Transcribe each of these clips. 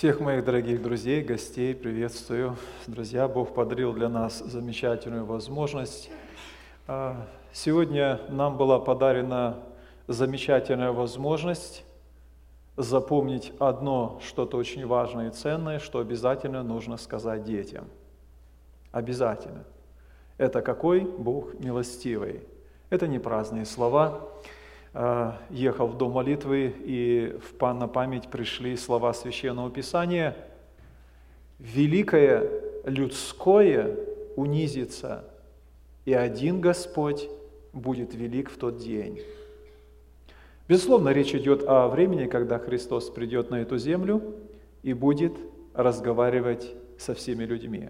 Всех моих дорогих друзей, гостей приветствую. Друзья, Бог подарил для нас замечательную возможность. Сегодня нам была подарена замечательная возможность запомнить одно, что-то очень важное и ценное, что обязательно нужно сказать детям. Обязательно. Это какой Бог милостивый. Это не праздные слова. Ехал в дом молитвы, и на память пришли слова Священного Писания: «Великое людское унизится, и один Господь будет велик в тот день». Безусловно, речь идет о времени, когда Христос придет на эту землю и будет разговаривать со всеми людьми.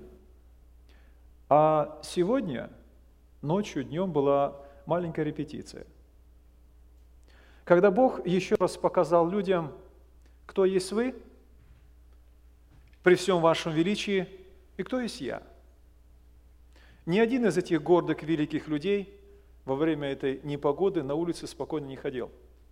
А сегодня, ночью, днем была маленькая репетиция. Когда Бог еще раз показал людям, кто есть вы, при всем вашем величии, и кто есть я. Ни один из этих гордых, великих людей во время этой непогоды на улице спокойно не ходил.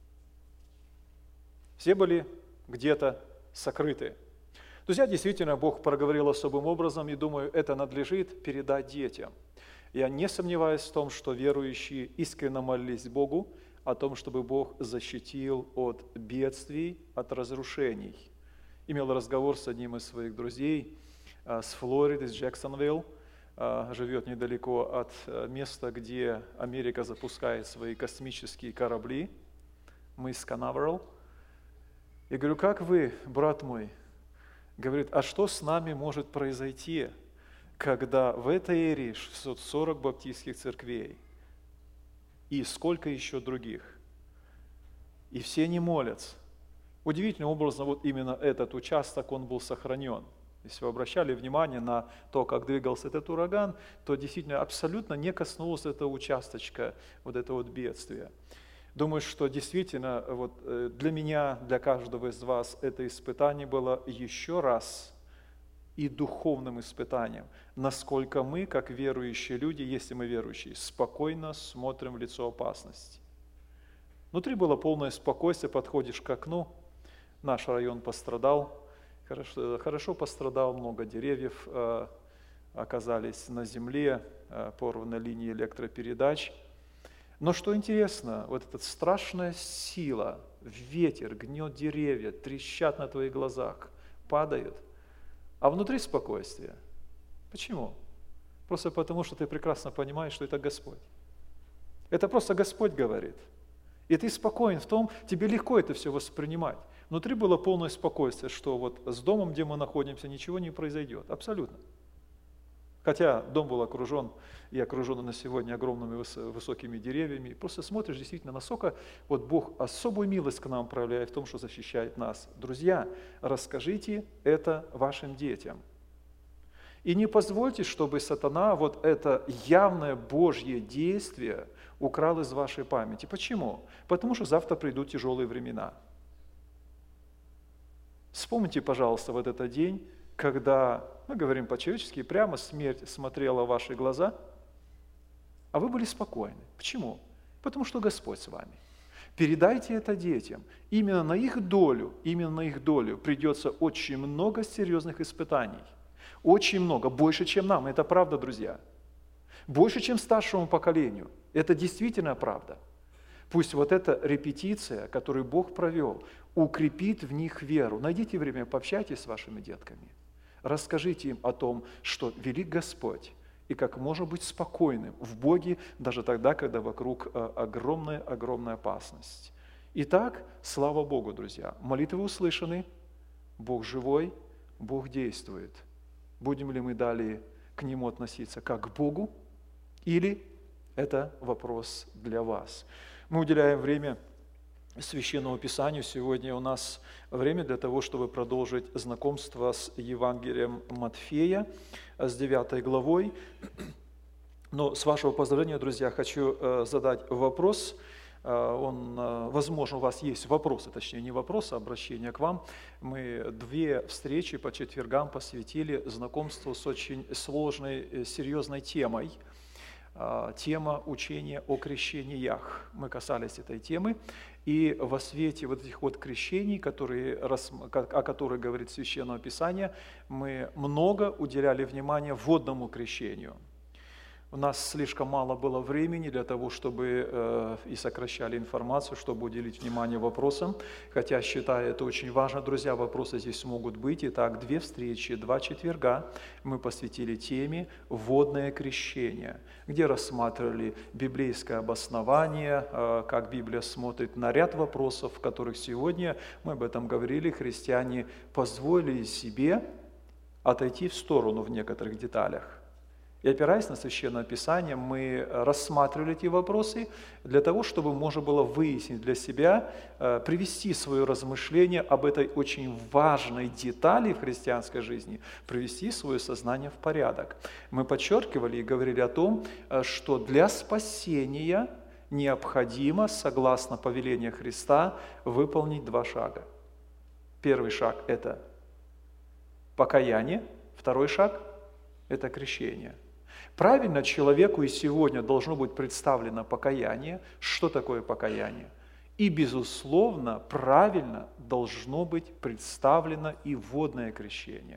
Все были где-то сокрыты. Друзья, действительно, Бог проговорил особым образом, и думаю, это надлежит передать детям. Я не сомневаюсь в том, что верующие искренне молились Богу о том, чтобы Бог защитил от бедствий, от разрушений. Имел разговор с одним из своих друзей с Флориды, с Джексонвилл, живет недалеко от места, где Америка запускает свои космические корабли, мыс Канаверал. И говорю, как вы, брат мой? Говорит, а что с нами может произойти, когда в этой эре 640 баптистских церквей, и сколько еще других, и все не молятся. Удивительным образом, вот именно этот участок, он был сохранен. Если вы обращали внимание на то, как двигался этот ураган, то действительно абсолютно не коснулось этого участочка, вот этого вот бедствия. Думаю, что действительно вот для меня, для каждого из вас это испытание было еще раз и духовным испытанием, насколько мы, как верующие люди, если мы верующие, спокойно смотрим в лицо опасности. Внутри было полное спокойствие, подходишь к окну, наш район пострадал, хорошо пострадал, много деревьев оказались на земле, порваны линии электропередач. Но что интересно, вот эта страшная сила, ветер гнет деревья, трещат на твоих глазах, падают, а внутри спокойствие. Почему? Просто потому, что ты прекрасно понимаешь, что это Господь. Это просто Господь говорит. И ты спокоен в том, тебе легко это все воспринимать. Внутри было полное спокойствие, что вот с домом, где мы находимся, ничего не произойдет. Абсолютно. Хотя дом был окружен, и окружен на сегодня огромными высокими деревьями. И просто смотришь действительно, насколько вот Бог особую милость к нам проявляет в том, что защищает нас. Друзья, расскажите это вашим детям. И не позвольте, чтобы сатана вот это явное Божье действие украл из вашей памяти. Почему? Потому что завтра придут тяжелые времена. Вспомните, пожалуйста, вот этот день, когда, мы говорим по-человечески, прямо смерть смотрела в ваши глаза, а вы были спокойны. Почему? Потому что Господь с вами. Передайте это детям. Именно на их долю придется очень много серьезных испытаний. Очень много, больше, чем нам. Это правда, друзья. Больше, чем старшему поколению. Это действительно правда. Пусть вот эта репетиция, которую Бог провел, укрепит в них веру. Найдите время, пообщайтесь с вашими детками. Расскажите им о том, что велик Господь, и как можно быть спокойным в Боге, даже тогда, когда вокруг огромная опасность. Итак, слава Богу, друзья. Молитвы услышаны, Бог живой, Бог действует. Будем ли мы далее к Нему относиться как к Богу, или это вопрос для вас? Мы уделяем время Священному Писанию. Сегодня у нас время для того, чтобы продолжить знакомство с Евангелием Матфея, с 9 главой. Но с вашего позволения, друзья, хочу задать вопрос. Возможно, у вас есть вопросы, точнее не вопрос, а обращение к вам. Мы 2 встречи по четвергам посвятили знакомству с очень сложной, серьезной темой. тема учения о крещениях. Мы касались этой темы, и во свете вот этих вот крещений, о которых говорит Священное Писание, мы много уделяли внимания водному крещению. У нас слишком мало было времени для того, чтобы и сокращали информацию, чтобы уделить внимание вопросам. Хотя, считаю, это очень важно, друзья, вопросы здесь могут быть. Итак, 2 встречи, 2 четверга мы посвятили теме «Водное крещение», где рассматривали библейское обоснование, как Библия смотрит на ряд вопросов, в которых сегодня, мы об этом говорили, христиане позволили себе отойти в сторону в некоторых деталях. И опираясь на Священное Писание, мы рассматривали эти вопросы для того, чтобы можно было выяснить для себя, привести свое размышление об этой очень важной детали в христианской жизни, привести свое сознание в порядок. Мы подчеркивали и говорили о том, что для спасения необходимо, согласно повелению Христа, выполнить 2 шага. Первый шаг – это покаяние, второй шаг – это крещение. Правильно человеку и сегодня должно быть представлено покаяние. Что такое покаяние? И, безусловно, правильно должно быть представлено и водное крещение.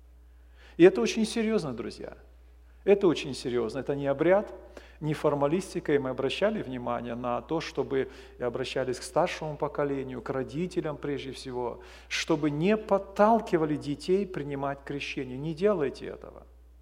И это очень серьезно, друзья. Это очень серьезно. Это не обряд, не формалистика. И мы обращали внимание на то, чтобы и обращались к старшему поколению, к родителям прежде всего, чтобы не подталкивали детей принимать крещение. Не делайте этого.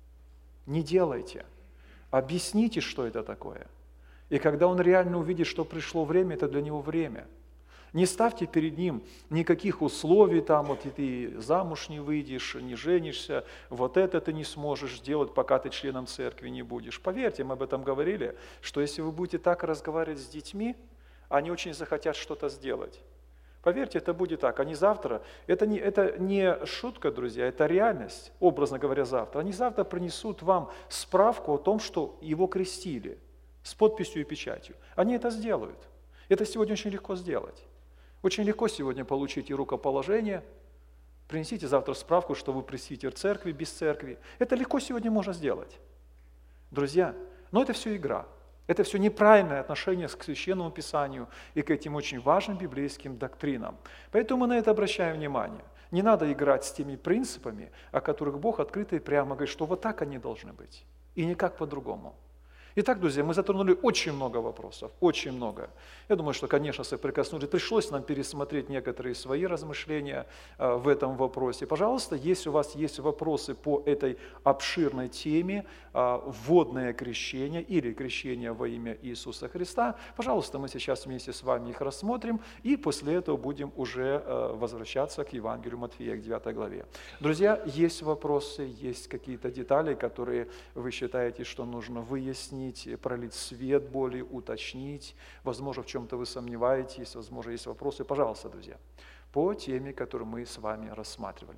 Не делайте. Объясните, что это такое. И когда он реально увидит, что пришло время, это для него время. Не ставьте перед ним никаких условий, там, вот и ты замуж не выйдешь, не женишься, вот это ты не сможешь сделать, пока ты членом церкви не будешь. Поверьте, мы об этом говорили, что если вы будете так разговаривать с детьми, они очень захотят что-то сделать. Поверьте, это будет так. Они завтра, это не шутка, друзья, это реальность, образно говоря, завтра. Они завтра принесут вам справку о том, что его крестили, с подписью и печатью. Они это сделают. Это сегодня очень легко сделать. Очень легко сегодня получить и рукоположение, принесите завтра справку, что вы пресвитер церкви, без церкви. Это легко сегодня можно сделать. Друзья, но это все игра. Это все неправильное отношение к Священному Писанию и к этим очень важным библейским доктринам. Поэтому мы на это обращаем внимание. Не надо играть с теми принципами, о которых Бог открыто и прямо говорит, что вот так они должны быть, и никак по-другому. Итак, друзья, мы затронули очень много вопросов, очень много. Я думаю, что, конечно, соприкоснулись. Пришлось нам пересмотреть некоторые свои размышления в этом вопросе. Пожалуйста, если у вас есть вопросы по этой обширной теме, водное крещение или крещение во имя Иисуса Христа, пожалуйста, мы сейчас вместе с вами их рассмотрим, и после этого будем уже возвращаться к Евангелию Матфея, к 9 главе. Друзья, есть вопросы, есть какие-то детали, которые вы считаете, что нужно выяснить, пролить свет более, уточнить. Возможно, в чем-то вы сомневаетесь, возможно, есть вопросы. Пожалуйста, друзья, по теме, которую мы с вами рассматривали.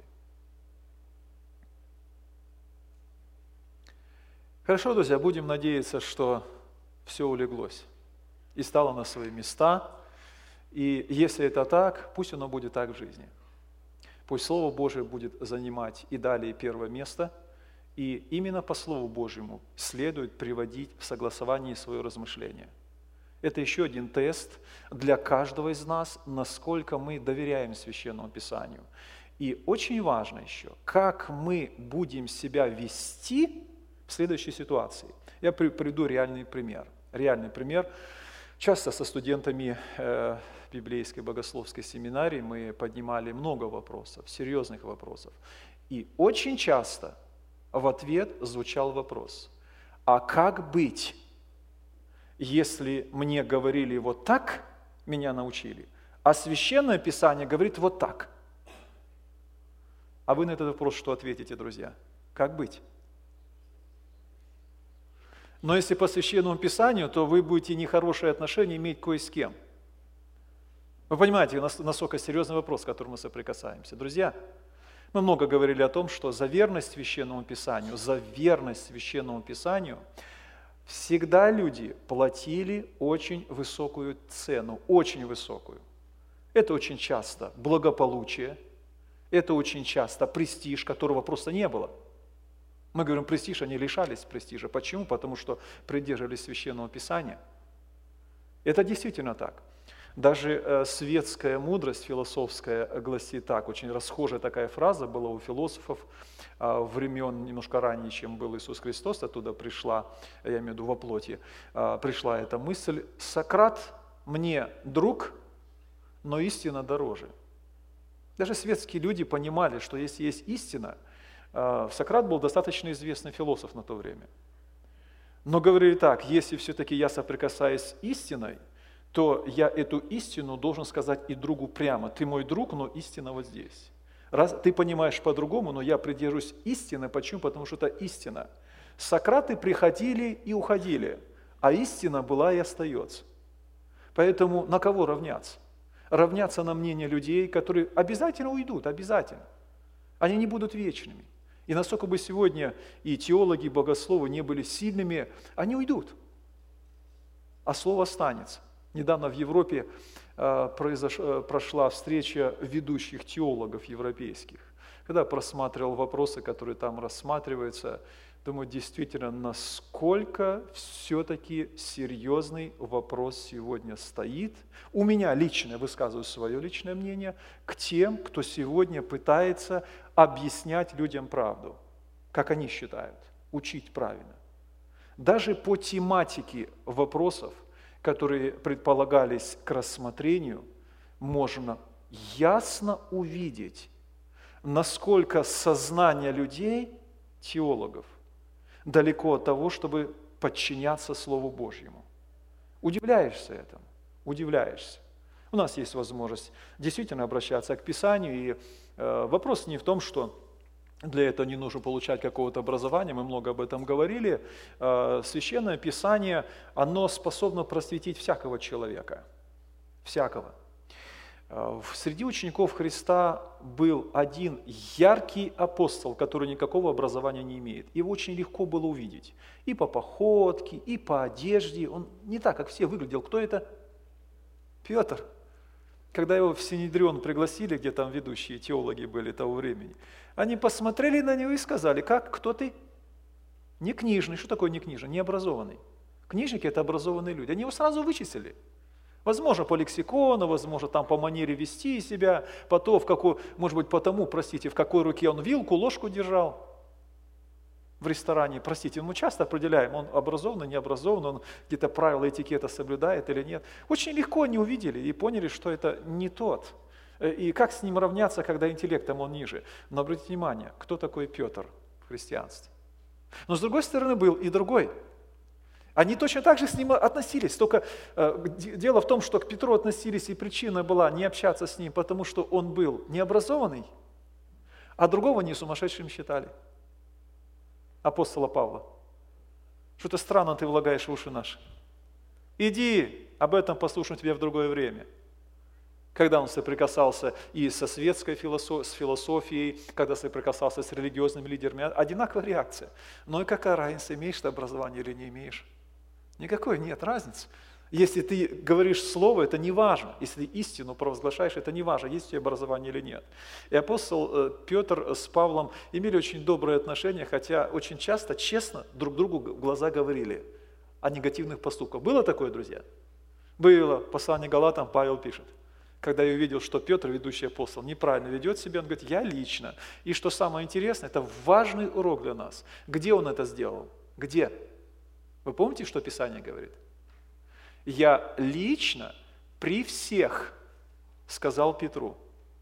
Хорошо, друзья, будем надеяться, что все улеглось и стало на свои места. И если это так, пусть оно будет так в жизни. Пусть Слово Божие будет занимать и далее первое место, и именно по Слову Божьему следует приводить в согласование свое размышление. Это еще один тест для каждого из нас, насколько мы доверяем Священному Писанию. И очень важно еще, как мы будем себя вести в следующей ситуации. Я приведу реальный пример. Реальный пример. Часто со студентами библейской богословской семинарии мы поднимали много вопросов, серьезных вопросов. И очень часто в ответ звучал вопрос: а как быть, если мне говорили вот так, меня научили, а Священное Писание говорит вот так? А вы на этот вопрос что ответите, друзья? Как быть? Но если по Священному Писанию, то вы будете нехорошие отношения иметь кое с кем. Вы понимаете, насколько серьезный вопрос, с которым мы соприкасаемся. Друзья, мы много говорили о том, что за верность Священному Писанию, всегда люди платили очень высокую цену, очень высокую. Это очень часто благополучие, это очень часто престиж, которого просто не было. Мы говорим престиж, они лишались престижа. Почему? Потому что придерживались Священного Писания. Это действительно так. Даже светская мудрость философская гласит так, очень расхожая такая фраза была у философов времен немножко ранее, чем был Иисус Христос, оттуда пришла, я имею в виду во плоти, пришла эта мысль: «Сократ мне друг, но истина дороже». Даже светские люди понимали, что если есть истина, Сократ был достаточно известный философ на то время. Но говорили так: если все-таки я соприкасаюсь с истиной, то я эту истину должен сказать и другу прямо. Ты мой друг, но истина вот здесь. Раз ты понимаешь по-другому, но я придерживаюсь истины. Почему? Потому что это истина. Сократы приходили и уходили, а истина была и остается. Поэтому на кого равняться? Равняться на мнение людей, которые обязательно уйдут, обязательно. Они не будут вечными. И насколько бы сегодня и теологи, и богословы не были сильными, они уйдут, а слово останется. Недавно в Европе прошла встреча ведущих теологов европейских. Когда просматривал вопросы, которые там рассматриваются, думаю, действительно, насколько все-таки серьезный вопрос сегодня стоит. У меня лично, я высказываю свое личное мнение, к тем, кто сегодня пытается объяснять людям правду, как они считают, учить правильно. Даже по тематике вопросов, которые предполагались к рассмотрению, можно ясно увидеть, насколько сознание людей, теологов, далеко от того, чтобы подчиняться Слову Божьему. Удивляешься этому, удивляешься. У нас есть возможность действительно обращаться к Писанию, и вопрос не в том, что для этого не нужно получать какого-то образования, мы много об этом говорили. Священное Писание, оно способно просветить всякого человека, всякого. Среди учеников Христа был один яркий апостол, который никакого образования не имеет. Его очень легко было увидеть. И по походке, и по одежде. Он не так, как все выглядел. Кто это? Петр. Когда его в Синедрион пригласили, где там ведущие теологи были того времени, они посмотрели на него и сказали: как, кто ты? Не книжный. Что такое не книжный? Необразованный. Книжники – это образованные люди. Они его сразу вычислили. Возможно, по лексикону, возможно, там по манере вести себя, по то, может быть, потому, простите, в какой руке он вилку, ложку держал в ресторане. Простите, мы часто определяем, он образованный, не образованный, он где-то правила этикета соблюдает или нет. Очень легко они увидели и поняли, что это не тот. И как с ним равняться, когда интеллектом он ниже? Но обратите внимание, кто такой Петр в христианстве? Но с другой стороны был и другой. Они точно так же с ним относились, только дело в том, что к Петру относились, и причина была не общаться с ним, потому что он был необразованный, а другого не сумасшедшим считали. Апостола Павла. Что-то странно ты влагаешь в уши наши. Иди, об этом послушаю тебе в другое время. Когда он соприкасался и со светской философией, когда соприкасался с религиозными лидерами, одинаковая реакция. Но и какая разница, имеешь ты образование или не имеешь? Никакой нет разницы. Если ты говоришь слово, это не важно. Если ты истину провозглашаешь, это не важно, есть у тебя образование или нет. И апостол Петр с Павлом имели очень добрые отношения, хотя очень часто, честно, друг другу в глаза говорили о негативных поступках. Было такое, друзья? Было. Послание Галатам Павел пишет. Когда я увидел, что Петр, ведущий апостол, неправильно ведет себя, он говорит: я лично. И что самое интересное, это важный урок для нас. Где он это сделал? Где? Вы помните, что Писание говорит? Я лично при всех сказал Петру.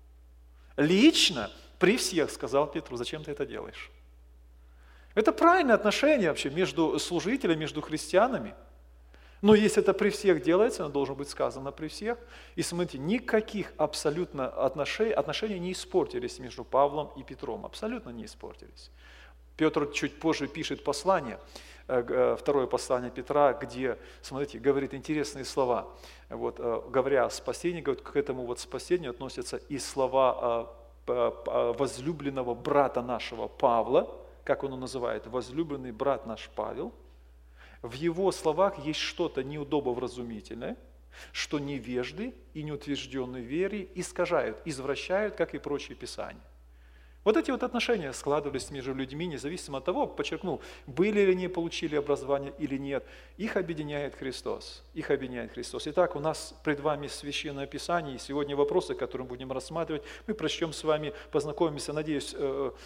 Лично при всех сказал Петру. Зачем ты это делаешь? Это правильное отношение вообще между служителями, между христианами. Но если это при всех делается, оно должно быть сказано при всех. И смотрите, никаких абсолютно отношения не испортились между Павлом и Петром. Абсолютно не испортились. Петр чуть позже пишет послание, второе послание Петра, где, смотрите, говорит интересные слова. Вот, говоря о спасении, говорит, к этому вот спасению относятся и слова возлюбленного брата нашего Павла, как он его называет, возлюбленный брат наш Павел. В его словах есть что-то неудобовразумительное, что невежды и неутвержденные в вере искажают, извращают, как и прочие писания. Вот эти вот отношения складывались между людьми, независимо от того, подчеркну, были ли они, получили образование или нет. Их объединяет Христос. Их объединяет Христос. Итак, у нас пред вами Священное Писание, и сегодня вопросы, которые мы будем рассматривать, мы прочтем с вами, познакомимся, надеюсь,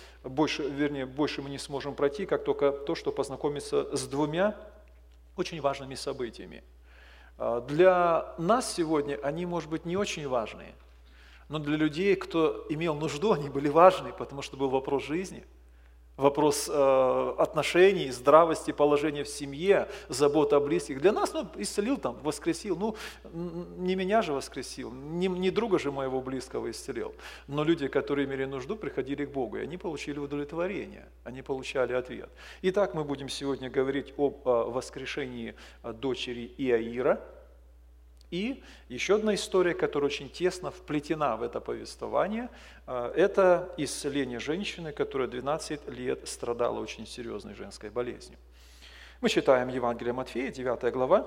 больше мы не сможем пройти, как только то, что познакомиться с двумя очень важными событиями. Для нас сегодня они, может быть, не очень важные, но для людей, кто имел нужду, они были важны, потому что был вопрос жизни, вопрос отношений, здравости, положения в семье, забота о близких. Для нас, исцелил там, воскресил, не меня же воскресил, не друга же моего близкого исцелил. Но люди, которые имели нужду, приходили к Богу, и они получили удовлетворение, они получали ответ. Итак, мы будем сегодня говорить об воскрешении дочери Иаира. И еще одна история, которая очень тесно вплетена в это повествование, это исцеление женщины, которая 12 лет страдала очень серьезной женской болезнью. Мы читаем Евангелие Матфея, 9 глава,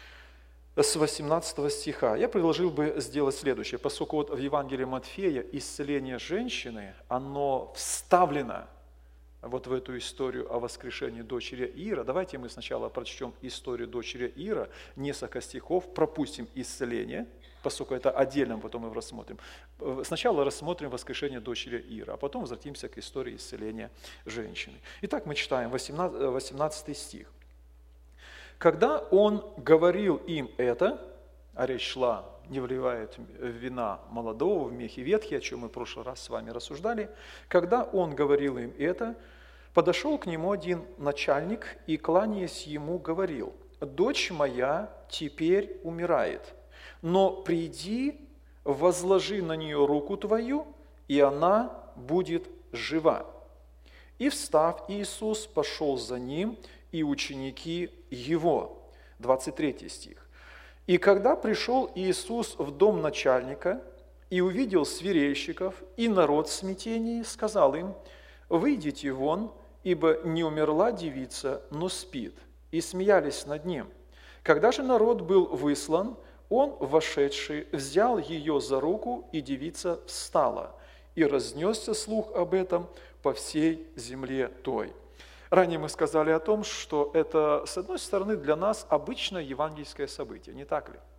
с 18 стиха. Я предложил бы сделать следующее, поскольку вот в Евангелии Матфея исцеление женщины, оно вставлено вот в эту историю о воскрешении дочери Ира. Давайте мы сначала прочтем историю дочери Ира, несколько стихов, пропустим исцеление, поскольку это отдельно, потом мы рассмотрим. Сначала рассмотрим воскрешение дочери Ира, а потом возвратимся к истории исцеления женщины. Итак, мы читаем 18 стих. «Когда он говорил им это», а речь шла, не вливает вина молодого в мехи ветхие, о чем мы в прошлый раз с вами рассуждали. Когда он говорил им это, подошел к нему один начальник и, кланяясь ему, говорил: «Дочь моя теперь умирает, но приди, возложи на нее руку твою, и она будет жива». И, встав, Иисус пошел за ним, и ученики его. 23 стих. «И когда пришел Иисус в дом начальника и увидел свирельщиков и народ в смятении, сказал им: выйдите вон, ибо не умерла девица, но спит. И смеялись над ним. Когда же народ был выслан, он, вошедший, взял ее за руку, и девица встала. И разнесся слух об этом по всей земле той». Ранее мы сказали о том, что это, с одной стороны, для нас обычное евангельское событие, не так ли?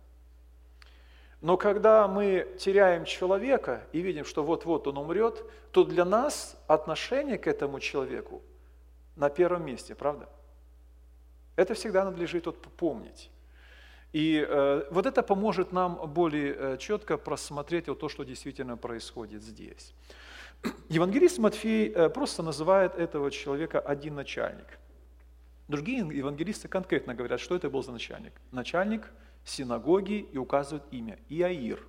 Но когда мы теряем человека и видим, что вот-вот он умрет, то для нас отношение к этому человеку на первом месте, правда? Это всегда надлежит помнить. И вот это поможет нам более четко просмотреть вот то, что действительно происходит здесь. Евангелист Матфей просто называет этого человека один начальник. Другие евангелисты конкретно говорят, что это был за начальник. Начальник синагоги, и указывают имя – Иаир.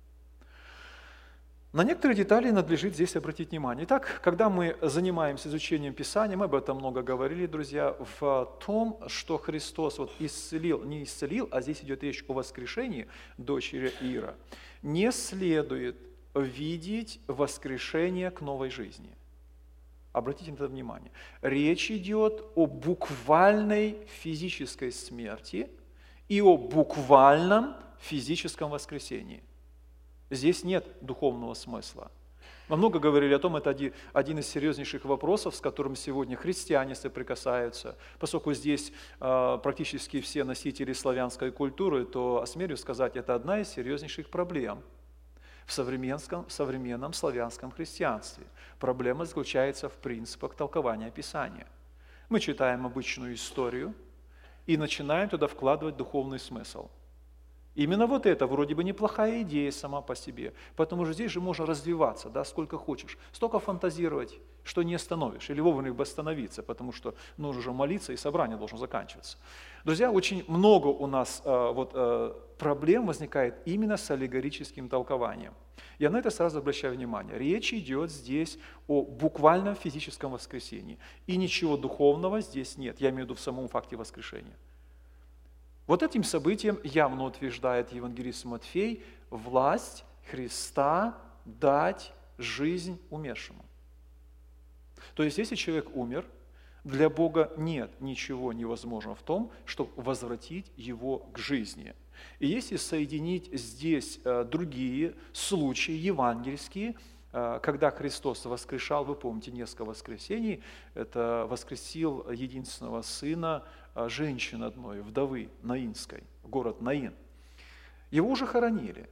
На некоторые детали надлежит здесь обратить внимание. Итак, когда мы занимаемся изучением Писания, мы об этом много говорили, друзья, в том, что Христос исцелил, не исцелил, а здесь идет речь о воскрешении дочери Ира, не следует видеть воскрешение к новой жизни. Обратите на это внимание. Речь идет о буквальной физической смерти и о буквальном физическом воскресении. Здесь нет духовного смысла. Мы много говорили о том, это один из серьезнейших вопросов, с которым сегодня христиане соприкасаются. Поскольку здесь практически все носители славянской культуры, то, осмелюсь сказать, это одна из серьезнейших проблем в современном славянском христианстве. Проблема заключается в принципах толкования Писания. Мы читаем обычную историю и начинаем туда вкладывать духовный смысл. Именно вот это вроде бы неплохая идея сама по себе, потому что здесь же можно развиваться, да, сколько хочешь, столько фантазировать, что не остановишь, или вовремя бы остановиться, потому что нужно же молиться, и собрание должно заканчиваться. Друзья, очень много у нас проблем возникает именно с аллегорическим толкованием. Я на это сразу обращаю внимание. Речь идет здесь о буквальном физическом воскресении, и ничего духовного здесь нет, я имею в виду в самом факте воскрешения. Вот этим событием явно утверждает евангелист Матфей власть Христа дать жизнь умершему. То есть, если человек умер, для Бога нет ничего невозможного в том, чтобы возвратить его к жизни. И если соединить здесь другие случаи евангельские, когда Христос воскрешал, вы помните, несколько воскресений, это воскресил единственного сына женщины одной, вдовы Наинской, город Наин. Его уже хоронили.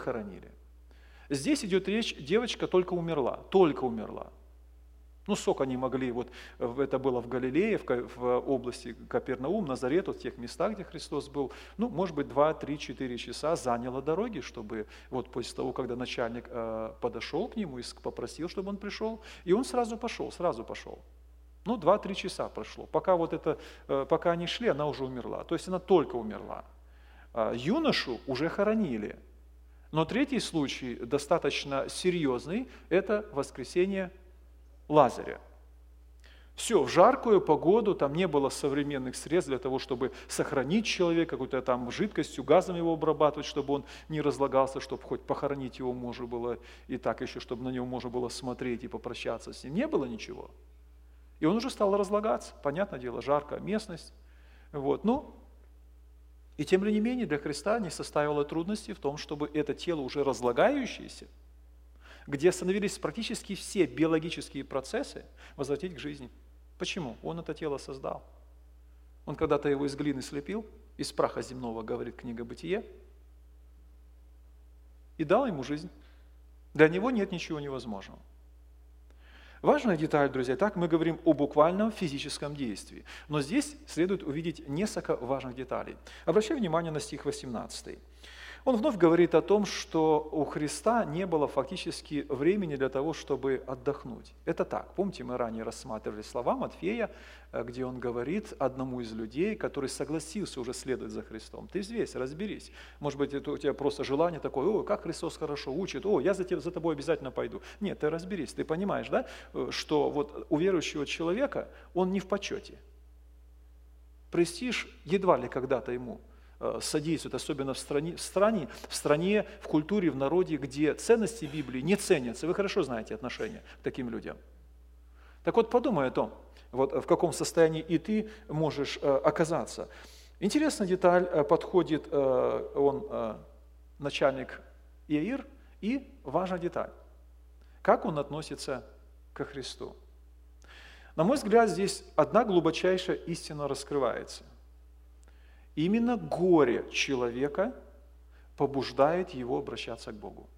Здесь идет речь, девочка только умерла. Ну, сколько они могли, вот это было в Галилее, в области Капернаум, Назарет, вот в тех местах, где Христос был, ну, может быть, 2, 3, 4 часа заняло дороги, чтобы вот после того, когда начальник подошел к нему и попросил, чтобы он пришел, и он сразу пошел. Ну, 2-3 часа прошло. Пока они шли, она уже умерла. То есть она только умерла. Юношу уже хоронили. Но третий случай, достаточно серьезный, это воскресение Лазаря. Все, в жаркую погоду, там не было современных средств для того, чтобы сохранить человека, какой-то там жидкостью, газом его обрабатывать, чтобы он не разлагался, чтобы хоть похоронить его можно было, и так еще, чтобы на него можно было смотреть и попрощаться с ним. Не было ничего. И он уже стал разлагаться, понятное дело, жаркая местность. Вот. Ну, и тем не менее для Христа не составило трудности в том, чтобы это тело уже разлагающееся, где остановились практически все биологические процессы, возвратить к жизни. Почему? Он это тело создал. Он когда-то его из глины слепил, из праха земного, говорит книга Бытие, и дал ему жизнь. Для него нет ничего невозможного. Важная деталь, друзья, так мы говорим о буквальном физическом действии. Но здесь следует увидеть несколько важных деталей. Обращаю внимание на стих 18. Он вновь говорит о том, что у Христа не было фактически времени для того, чтобы отдохнуть. Это так. Помните, мы ранее рассматривали слова Матфея, где он говорит одному из людей, который согласился уже следовать за Христом: ты взвесь, разберись. Может быть, это у тебя просто желание такое: о, как Христос хорошо учит, о, я за тобой обязательно пойду. Нет, ты разберись, ты понимаешь, да, что вот у верующего человека он не в почете. Престиж едва ли когда-то ему содействует, особенно в стране, в культуре, в народе, где ценности Библии не ценятся. Вы хорошо знаете отношение к таким людям. Так вот, подумай о том, вот в каком состоянии и ты можешь оказаться. Интересная деталь, подходит начальник Иаир, и важная деталь, как он относится ко Христу. На мой взгляд, здесь одна глубочайшая истина раскрывается. Именно горе человека побуждает его обращаться к Богу.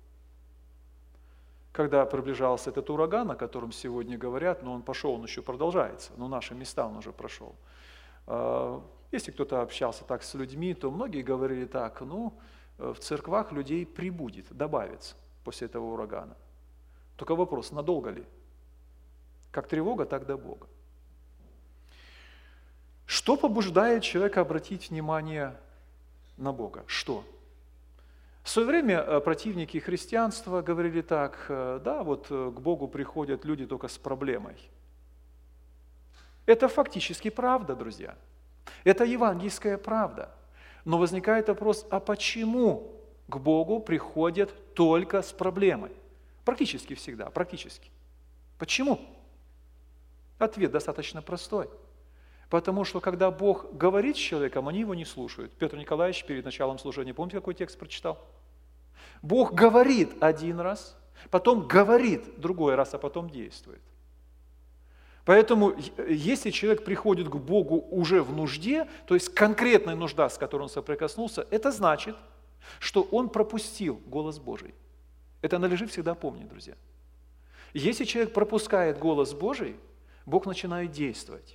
Когда приближался этот ураган, о котором сегодня говорят, но он пошел, он еще продолжается, но наши места он уже прошел. Если кто-то общался так с людьми, то многие говорили так: в церквах людей прибудет, добавится после этого урагана. Только вопрос, надолго ли? Как тревога, так до Бога. Что побуждает человека обратить внимание на Бога? Что? В свое время противники христианства говорили так: да, вот к Богу приходят люди только с проблемой. Это фактически правда, друзья. Это евангельская правда. Но возникает вопрос: а почему к Богу приходят только с проблемой? Практически всегда, практически. Почему? Ответ достаточно простой. Потому что, когда Бог говорит с человеком, они его не слушают. Петр Николаевич перед началом служения, помните, какой текст прочитал? Бог говорит один раз, потом говорит другой раз, а потом действует. Поэтому, если человек приходит к Богу уже в нужде, то есть конкретная нужда, с которой он соприкоснулся, это значит, что он пропустил голос Божий. Это надлежит всегда помнить, друзья. Если человек пропускает голос Божий, Бог начинает действовать.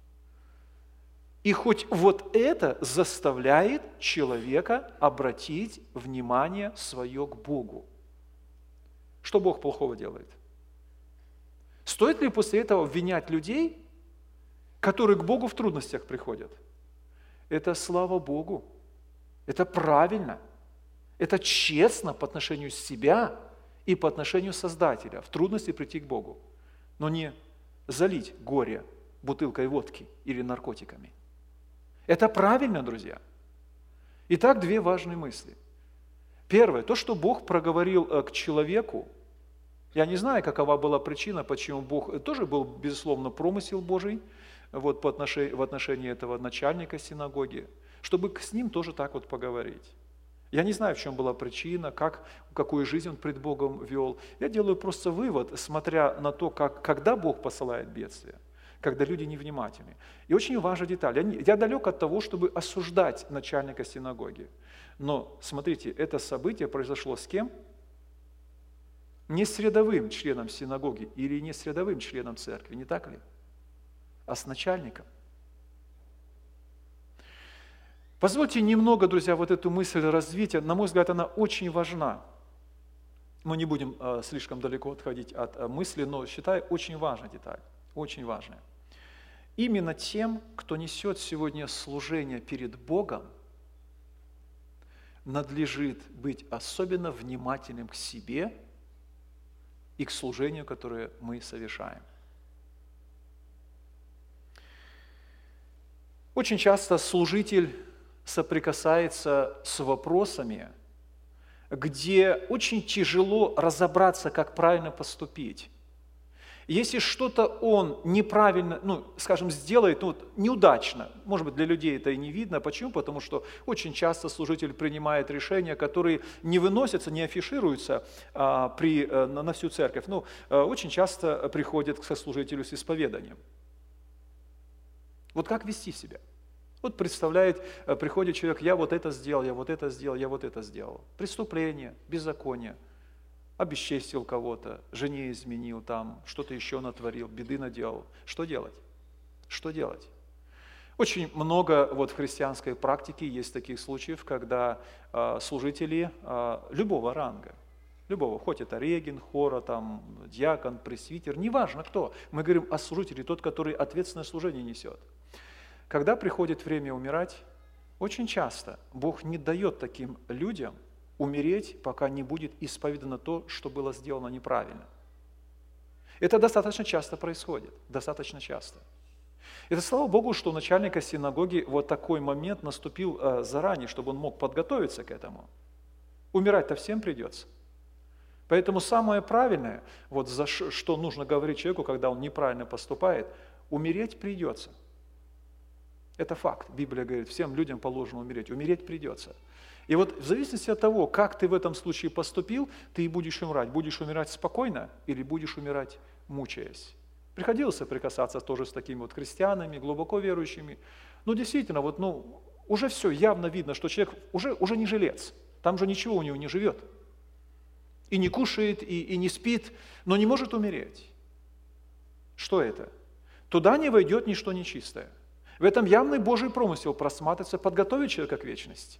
И хоть вот это заставляет человека обратить внимание свое к Богу. Что Бог плохого делает? Стоит ли после этого обвинять людей, которые к Богу в трудностях приходят? Это слава Богу. Это правильно. Это честно по отношению к себя и по отношению Создателя. В трудности прийти к Богу. Но не залить горе бутылкой водки или наркотиками. Это правильно, друзья. Итак, две важные мысли. Первое, то, что Бог проговорил к человеку. Я не знаю, какова была причина, почему Бог... Тоже был, безусловно, промысел Божий вот, в отношении этого начальника синагоги, чтобы с ним тоже так вот поговорить. Я не знаю, в чем была причина, какую жизнь он пред Богом вел. Я делаю просто вывод, смотря на то, когда Бог посылает бедствие, когда люди невнимательны. И очень важная деталь. Я далек от того, чтобы осуждать начальника синагоги. Но, смотрите, это событие произошло с кем? Не с рядовым членом синагоги или не с рядовым членом церкви, не так ли? А с начальником. Позвольте немного, друзья, вот эту мысль развить. На мой взгляд, она очень важна. Мы не будем слишком далеко отходить от мысли, но считаю, очень важная деталь, очень важная. Именно тем, кто несет сегодня служение перед Богом, надлежит быть особенно внимательным к себе и к служению, которое мы совершаем. Очень часто служитель соприкасается с вопросами, где очень тяжело разобраться, как правильно поступить. Если что-то он неправильно, сделает, неудачно, может быть, для людей это и не видно. Почему? Потому что очень часто служитель принимает решения, которые не выносятся, не афишируются на всю церковь. Очень часто приходят к сослужителю с исповеданием. Вот как вести себя? Вот приходит человек, я вот это сделал, я вот это сделал, я вот это сделал. Преступление, беззаконие, обесчестил кого-то, жене изменил, что-то еще натворил, беды наделал. Что делать? Что делать? Очень много в христианской практике есть таких случаев, когда служители любого ранга, хоть это регин, хора, диакон, пресвитер, неважно кто. Мы говорим о служителе, тот, который ответственное служение несет. Когда приходит время умирать, очень часто Бог не дает таким людям умереть, пока не будет исповедано то, что было сделано неправильно. Это достаточно часто происходит, достаточно часто. Это слава Богу, что у начальника синагоги вот такой момент наступил заранее, чтобы он мог подготовиться к этому. Умирать-то всем придется. Поэтому самое правильное, за что нужно говорить человеку, когда он неправильно поступает, умереть придется. Это факт. Библия говорит, всем людям положено умереть. Умереть придется. И в зависимости от того, как ты в этом случае поступил, ты и будешь умирать. Будешь умирать спокойно или будешь умирать, мучаясь. Приходилось соприкасаться тоже с такими христианами, глубоко верующими. Действительно, уже все, явно видно, что человек уже не жилец. Там же ничего у него не живет. И не кушает, и не спит, но не может умереть. Что это? Туда не войдет ничто нечистое. В этом явный Божий промысел просматривается, подготовить человека к вечности.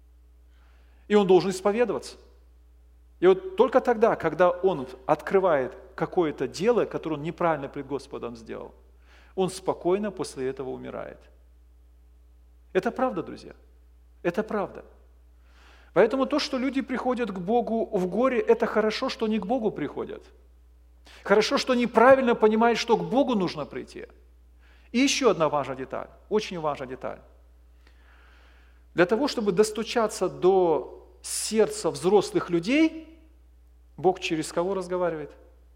И он должен исповедоваться. И только тогда, когда он открывает какое-то дело, которое он неправильно пред Господом сделал, он спокойно после этого умирает. Это правда, друзья. Это правда. Поэтому то, что люди приходят к Богу в горе, это хорошо, что не к Богу приходят. Хорошо, что неправильно понимают, что к Богу нужно прийти. И еще одна важная деталь, очень важная деталь. Для того, чтобы достучаться до сердца взрослых людей, Бог через кого разговаривает?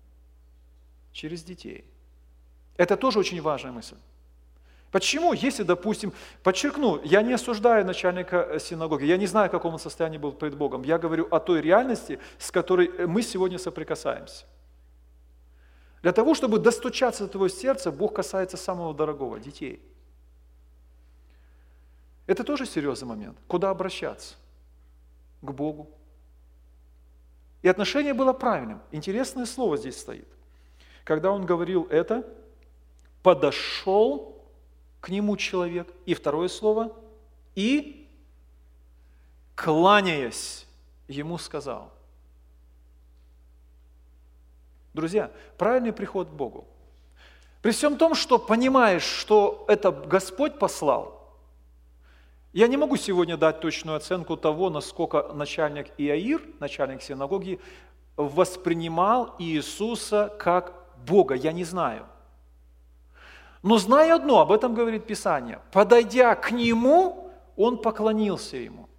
Через детей. Это тоже очень важная мысль. Почему? Если, допустим, подчеркну, я не осуждаю начальника синагоги, я не знаю, в каком он состоянии был пред Богом, я говорю о той реальности, с которой мы сегодня соприкасаемся. Для того, чтобы достучаться до твоего сердца, Бог касается самого дорогого – детей. Это тоже серьезный момент. Куда обращаться? К Богу. И отношение было правильным. Интересное слово здесь стоит. Когда он говорил это, подошел к нему человек. И второе слово – и, кланяясь, ему сказал. Друзья, правильный приход к Богу. При всем том, что понимаешь, что это Господь послал, я не могу сегодня дать точную оценку того, насколько начальник Иаир, начальник синагоги, воспринимал Иисуса как Бога, я не знаю. Но знаю одно, об этом говорит Писание. Подойдя к Нему, он поклонился Ему.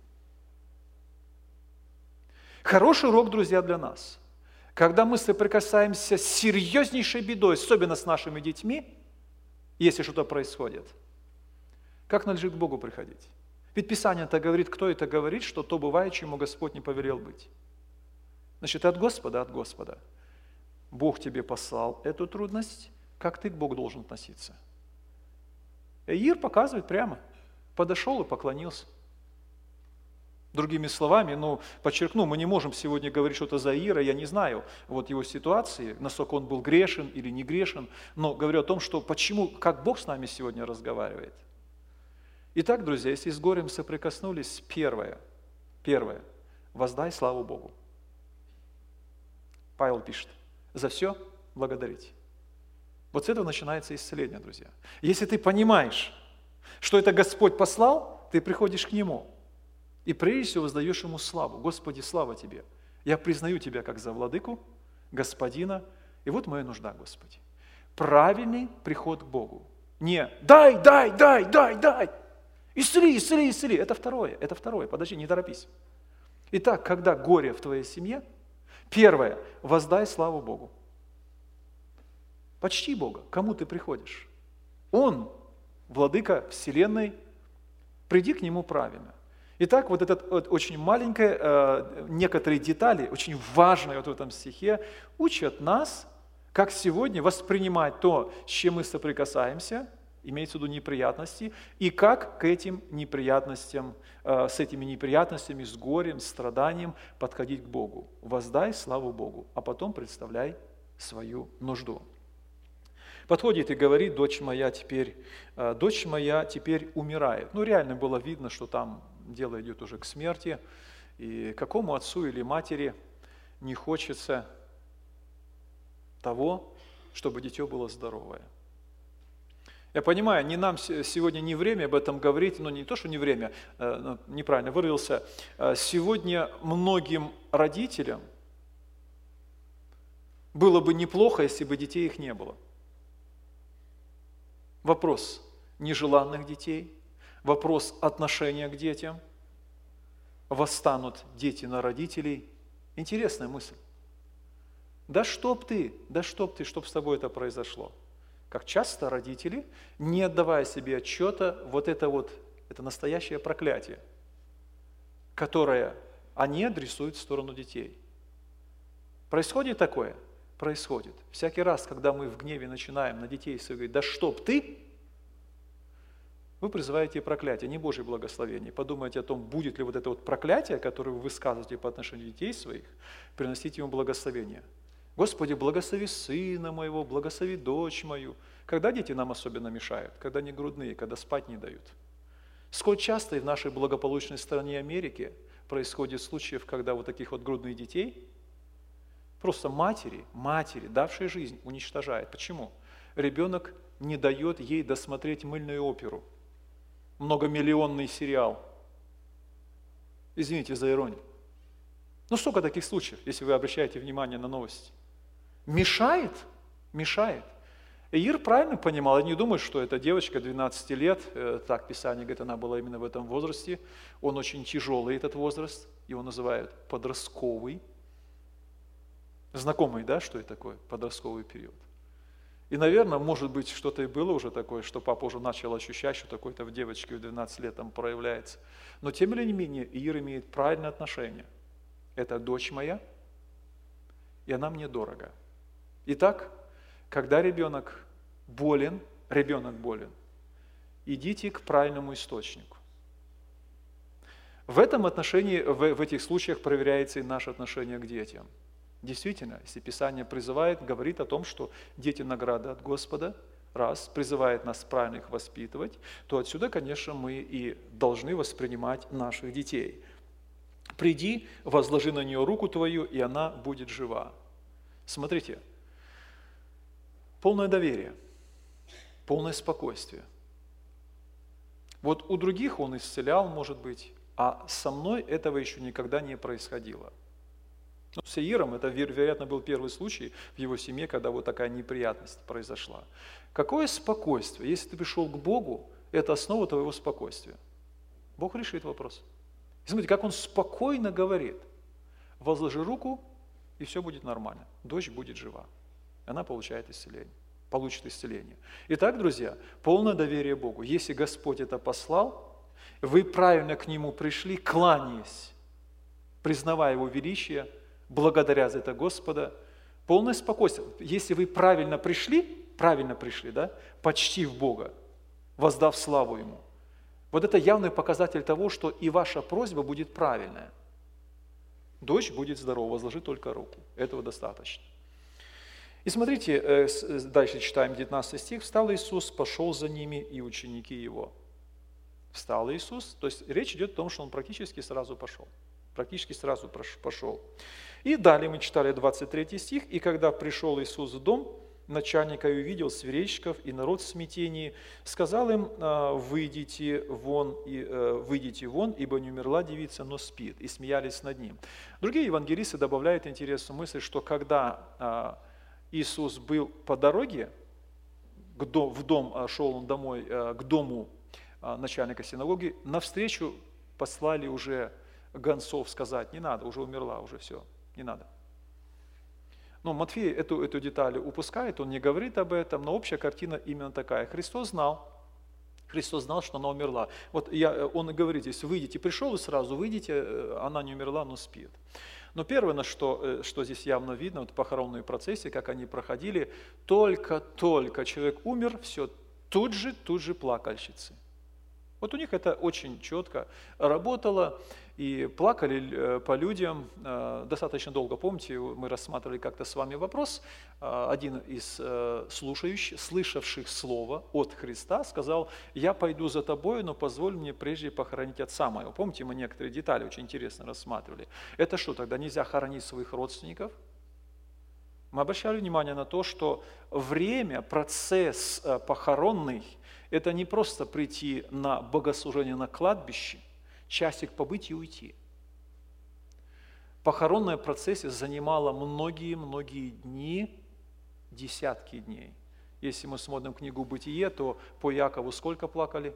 Хороший урок, друзья, для нас. Когда мы соприкасаемся с серьезнейшей бедой, особенно с нашими детьми, если что-то происходит, как надлежит к Богу приходить? Ведь Писание-то говорит, кто это говорит, что то бывает, чему Господь не повелел быть. Значит, от Господа, от Господа. Бог тебе послал эту трудность, как ты к Богу должен относиться. Иир показывает прямо. Подошел и поклонился. Другими словами, подчеркну, мы не можем сегодня говорить что-то за Иира, я не знаю вот его ситуации, насколько он был грешен или не грешен, но говорю о том, что как Бог с нами сегодня разговаривает. Итак, друзья, если с горем соприкоснулись, первое, воздай славу Богу. Павел пишет, за все благодарите. Вот с этого начинается исцеление, друзья. Если ты понимаешь, что это Господь послал, ты приходишь к Нему и прежде всего воздаешь Ему славу. Господи, слава Тебе. Я признаю Тебя как за владыку, Господина, и вот моя нужда, Господи. Правильный приход к Богу. Не дай, исцели. Это второе. Подожди, не торопись. Итак, когда горе в твоей семье, первое, воздай славу Богу. Почти Бога. Кому ты приходишь? Он, владыка вселенной, приди к Нему правильно. Итак, вот это очень маленькое, некоторые детали, очень важные вот в этом стихе, учат нас, как сегодня воспринимать то, с чем мы соприкасаемся, имеется в виду неприятности, и как к этим неприятностям, с этими неприятностями, с горем, страданием подходить к Богу. Воздай славу Богу, а потом представляй свою нужду. Подходит и говорит, дочь моя теперь умирает. Реально было видно, что там дело идет уже к смерти, и какому отцу или матери не хочется того, чтобы дитё было здоровое. Я понимаю, нам сегодня не время об этом говорить, но не то, что не время, неправильно выразился. Сегодня многим родителям было бы неплохо, если бы детей их не было. Вопрос нежеланных детей, вопрос отношения к детям. Восстанут дети на родителей. Интересная мысль. Да чтоб ты, чтоб с тобой это произошло. Как часто родители, не отдавая себе отчета, это настоящее проклятие, которое они адресуют в сторону детей. Происходит такое? Происходит. Всякий раз, когда мы в гневе начинаем на детей говорить, да чтоб ты, вы призываете проклятие, не Божье благословение. Подумайте о том, будет ли вот это вот проклятие, которое вы высказываете по отношению детей своих, приносить ему благословение. Господи, благослови сына моего, благослови дочь мою. Когда дети нам особенно мешают? Когда они грудные, когда спать не дают. Сколь часто и в нашей благополучной стране Америки происходит случаев, когда вот таких вот грудных детей просто матери, давшие жизнь, уничтожают. Почему? Ребенок не дает ей досмотреть мыльную оперу, многомиллионный сериал. Извините за иронию. Сколько таких случаев, если вы обращаете внимание на новости? Мешает. Иир правильно понимал, я не думаю, что эта девочка 12 лет, так Писание говорит, она была именно в этом возрасте, он очень тяжелый, этот возраст, его называют подростковый. Знакомый, да, что это такое, подростковый период. И, наверное, может быть, что-то и было уже такое, что папа уже начал ощущать, что такое-то в девочке в 12 лет там проявляется. Но, тем не менее, Иир имеет правильное отношение. Это дочь моя, и она мне дорога. Итак, когда ребенок болен, идите к правильному источнику. В этом отношении, в этих случаях проверяется и наше отношение к детям. Действительно, если Писание призывает, говорит о том, что дети награда от Господа, призывает нас правильно их воспитывать, то отсюда, конечно, мы и должны воспринимать наших детей. «Приди, возложи на нее руку твою, и она будет жива». Смотрите, полное доверие, полное спокойствие. Вот у других он исцелял, может быть, а со мной этого еще никогда не происходило. С Ииром это, вероятно, был первый случай в его семье, когда вот такая неприятность произошла. Какое спокойствие? Если ты пришел к Богу, это основа твоего спокойствия. Бог решит вопрос. И смотрите, как он спокойно говорит. Возложи руку, и все будет нормально. Дочь будет жива. Она получает исцеление. Получит исцеление. Итак, друзья, полное доверие Богу. Если Господь это послал, вы правильно к Нему пришли, кланяясь, признавая Его величие, благодаря за это Господа, полное спокойствие. Если вы правильно пришли, да, почтив Бога, воздав славу Ему, вот это явный показатель того, что и ваша просьба будет правильная. Дочь будет здорова, возложи только руку. Этого достаточно. И смотрите, дальше читаем 19 стих. «Встал Иисус, пошел за ними, и ученики Его». Встал Иисус, то есть речь идет о том, что Он практически сразу пошел. Практически сразу пошел. И далее мы читали 23 стих. «И когда пришел Иисус в дом, начальника и увидел свирельщиков и народ в смятении, сказал им: выйдите вон, ибо не умерла девица, но спит». И смеялись над ним. Другие евангелисты добавляют интересную мысль, что когда Иисус был по дороге, шел он домой к дому начальника синагоги, навстречу послали уже гонцов сказать: не надо, уже умерла, уже все, не надо. Но Матфей эту деталь упускает, он не говорит об этом, но общая картина именно такая. Христос знал, что она умерла. Вот он и говорит здесь: выйдите, пришел и сразу выйдите, она не умерла, но спит. Но первое, что здесь явно видно, вот похоронные процессы, как они проходили, только человек умер, все, тут же плакальщицы. Вот у них это очень четко работало, и плакали по людям достаточно долго. Помните, мы рассматривали как-то с вами вопрос, один из слышавших слово от Христа сказал: «Я пойду за тобой, но позволь мне прежде похоронить отца моего». Помните, мы некоторые детали очень интересно рассматривали. Это что, тогда нельзя хоронить своих родственников? Мы обращали внимание на то, что время, процесс похоронный, это не просто прийти на богослужение на кладбище, часик побыть и уйти. Похоронное процессе занимало многие дни, десятки дней. Если мы смотрим книгу «Бытие», то по Якову сколько плакали?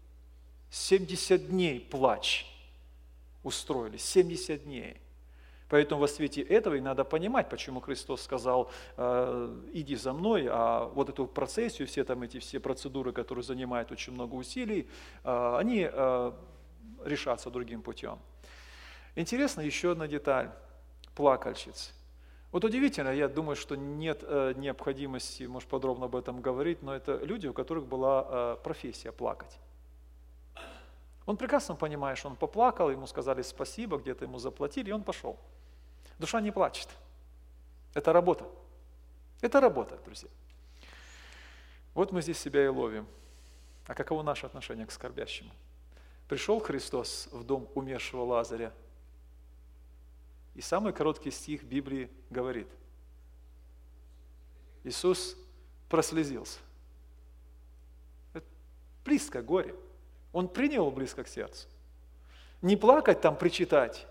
70 дней плач устроили, 70 дней. Поэтому во свете этого и надо понимать, почему Христос сказал: иди за мной, а вот эту процессию, эти все процедуры, которые занимают очень много усилий, они решаться другим путем. Интересно еще одна деталь – плакальщиц. Вот удивительно, я думаю, что нет необходимости, может, подробно об этом говорить, но это люди, у которых была профессия плакать. Он прекрасно понимает, что он поплакал, ему сказали спасибо, где-то ему заплатили, и он пошел. Душа не плачет. Это работа. Это работа, друзья. Вот мы здесь себя и ловим. А каково наше отношение к скорбящему? Пришел Христос в дом умершего Лазаря, и самый короткий стих Библии говорит: Иисус прослезился. Это близко горе. Он принял близко к сердцу. Не плакать там, причитать.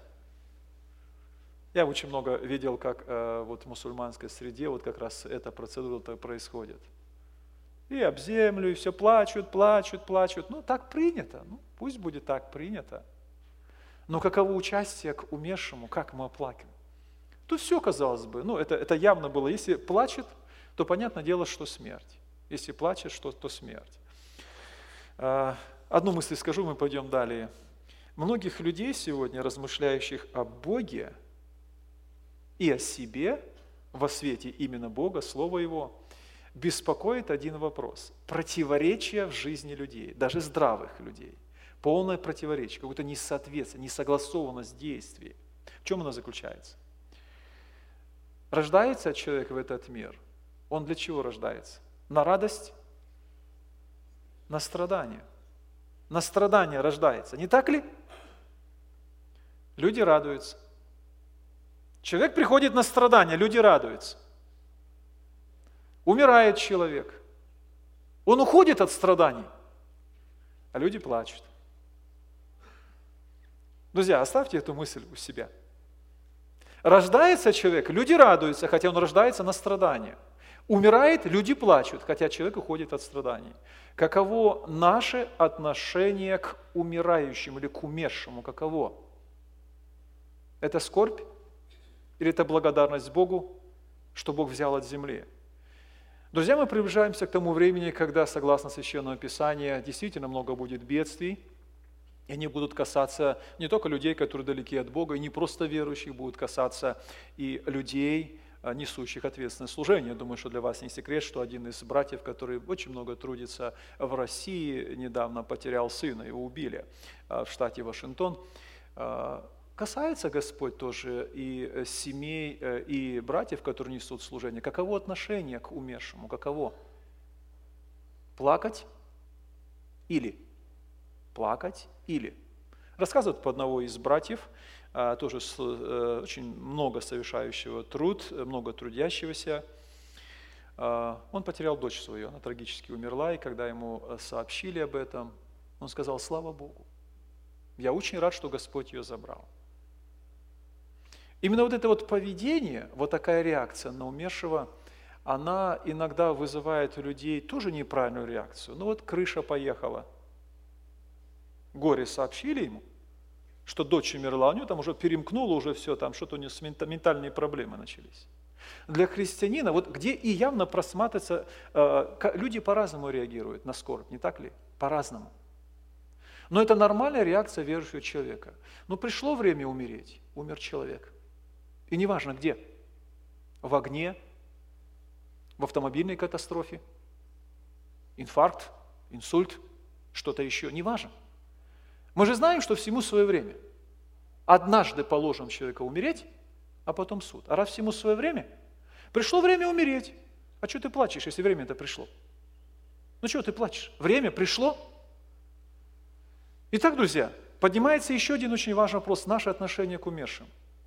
Я очень много видел, как вот в мусульманской среде вот как раз эта процедура происходит. И об землю, и все плачут. Ну, так принято. Ну, пусть будет так принято. Но каково участие к умершему, как мы оплакиваем? Тут все, казалось бы, это явно было. Если плачет, то понятное дело, что смерть. Если плачет, то смерть. Одну мысль скажу, мы пойдем далее. Многих людей сегодня, размышляющих о Боге и о себе, во свете именно Бога, Слова Его, беспокоит один вопрос. Противоречие в жизни людей, даже здравых людей. Полное противоречие, какое-то несоответствие, несогласованность действий. В чем оно заключается? Рождается человек в этот мир. Он для чего рождается? На радость? На страдание. На страдание рождается. Не так ли? Люди радуются. Человек приходит на страдания, люди радуются. Умирает человек. Он уходит от страданий, а люди плачут. Друзья, оставьте эту мысль у себя. Рождается человек, люди радуются, хотя он рождается на страдания. Умирает, люди плачут, хотя человек уходит от страданий. Каково наше отношение к умирающему или к умершему? Каково? Это скорбь? Или это благодарность Богу, что Бог взял от земли? Друзья, мы приближаемся к тому времени, когда, согласно Священному Писанию, действительно много будет бедствий. И они будут касаться не только людей, которые далеки от Бога, и не просто верующих, будут касаться и людей, несущих ответственное служение. Я думаю, что для вас не секрет, что один из братьев, который очень много трудится в России, недавно потерял сына, его убили в штате Вашингтон. Касается Господь тоже и семей, и братьев, которые несут служение. Каково отношение к умершему? Каково? Плакать или? Плакать или? Рассказывают по одного из братьев, тоже очень много совершающего труд, много трудящегося. Он потерял дочь свою, она трагически умерла, и когда ему сообщили об этом, он сказал: слава Богу, я очень рад, что Господь ее забрал. Именно вот это вот поведение, вот такая реакция на умершего, она иногда вызывает у людей тоже неправильную реакцию. Ну вот крыша поехала. Горе сообщили ему, что дочь умерла, у него там уже перемкнуло, уже все, там что-то у него ментальные проблемы начались. Для христианина, вот где и явно просматривается, люди по-разному реагируют на скорбь, не так ли? По-разному. Но это нормальная реакция верующего человека. Но пришло время умереть, умер человек. И неважно где, в огне, в автомобильной катастрофе, инфаркт, инсульт, что-то еще, неважно. Мы же знаем, что всему свое время. Однажды положим человека умереть, а потом суд. А раз всему свое время, пришло время умереть. А что ты плачешь, если время-то пришло? Ну что ты плачешь? Время пришло. Итак, друзья, поднимается еще один очень важный вопрос: наше отношение к умершим.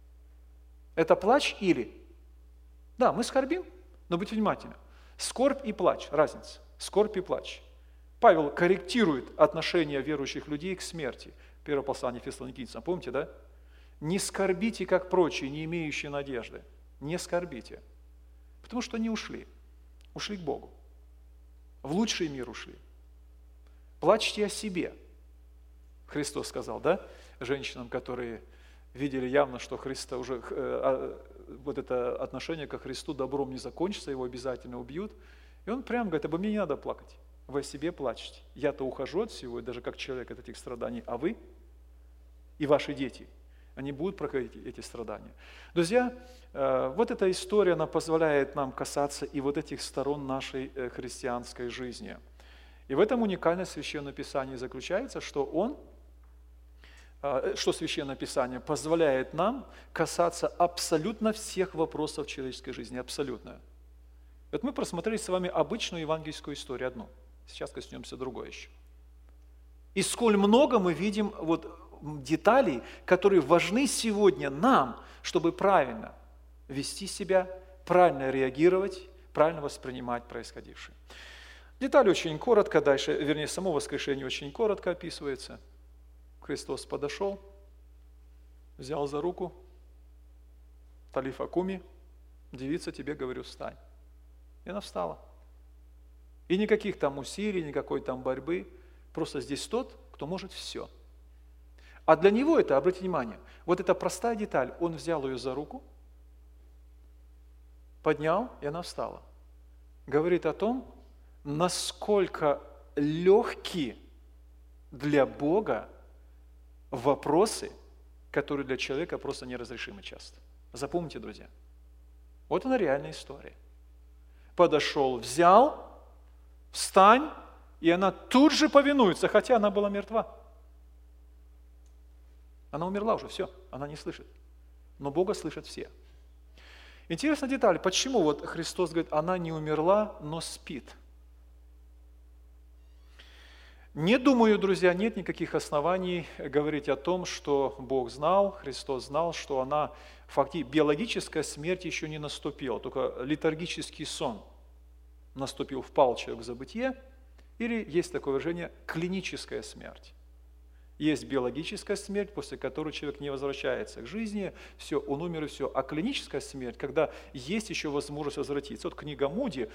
Это плач или? Да, мы скорбим, но будьте внимательны. Скорбь и плач, разница. Скорбь и плач. Павел корректирует отношение верующих людей к смерти. Первое послание Фессалоникийцам, помните, да? Не скорбите, как прочие, не имеющие надежды. Не скорбите. Потому что они ушли. Ушли к Богу. В лучший мир ушли. Плачьте о себе. Христос сказал, да? Женщинам, которые видели явно, что Христа уже, вот это отношение ко Христу добром не закончится, его обязательно убьют. И он прямо говорит: обо мне не надо плакать. Вы о себе плачете. Я-то ухожу от всего, даже как человек от этих страданий, а вы и ваши дети, они будут проходить эти страдания. Друзья, вот эта история, она позволяет нам касаться и вот этих сторон нашей христианской жизни. И в этом уникальность Священного Писания заключается, что Священное Писание позволяет нам касаться абсолютно всех вопросов человеческой жизни, абсолютно. Вот мы просмотрели с вами обычную евангельскую историю одну. Сейчас коснемся другой еще. И сколь много мы видим вот деталей, которые важны сегодня нам, чтобы правильно вести себя, правильно реагировать, правильно воспринимать происходившее. Детали очень коротко, дальше, вернее, само воскрешение очень коротко описывается. Христос подошел, взял за руку: талифа куми, девица, тебе говорю, встань. И она встала. И никаких там усилий, никакой там борьбы. Просто здесь тот, кто может все. А для него это, обратите внимание, вот эта простая деталь. Он взял ее за руку, поднял, и она встала. Говорит о том, насколько легкие для Бога вопросы, которые для человека просто неразрешимы часто. Запомните, друзья. Вот она реальная история. Подошел, взял, встань, и она тут же повинуется, хотя она была мертва. Она умерла уже, все, она не слышит. Но Бога слышат все. Интересная деталь, почему вот Христос говорит, она не умерла, но спит. Не думаю, друзья, нет никаких оснований говорить о том, что Бог знал, Христос знал, что она фактически, биологическая смерть еще не наступила, только летаргический сон наступил, впал человек в забытье, или есть такое выражение клиническая смерть. Есть биологическая смерть, после которой человек не возвращается к жизни, все, он умер и все. А клиническая смерть, когда есть еще возможность возвратиться. Вот книга Муди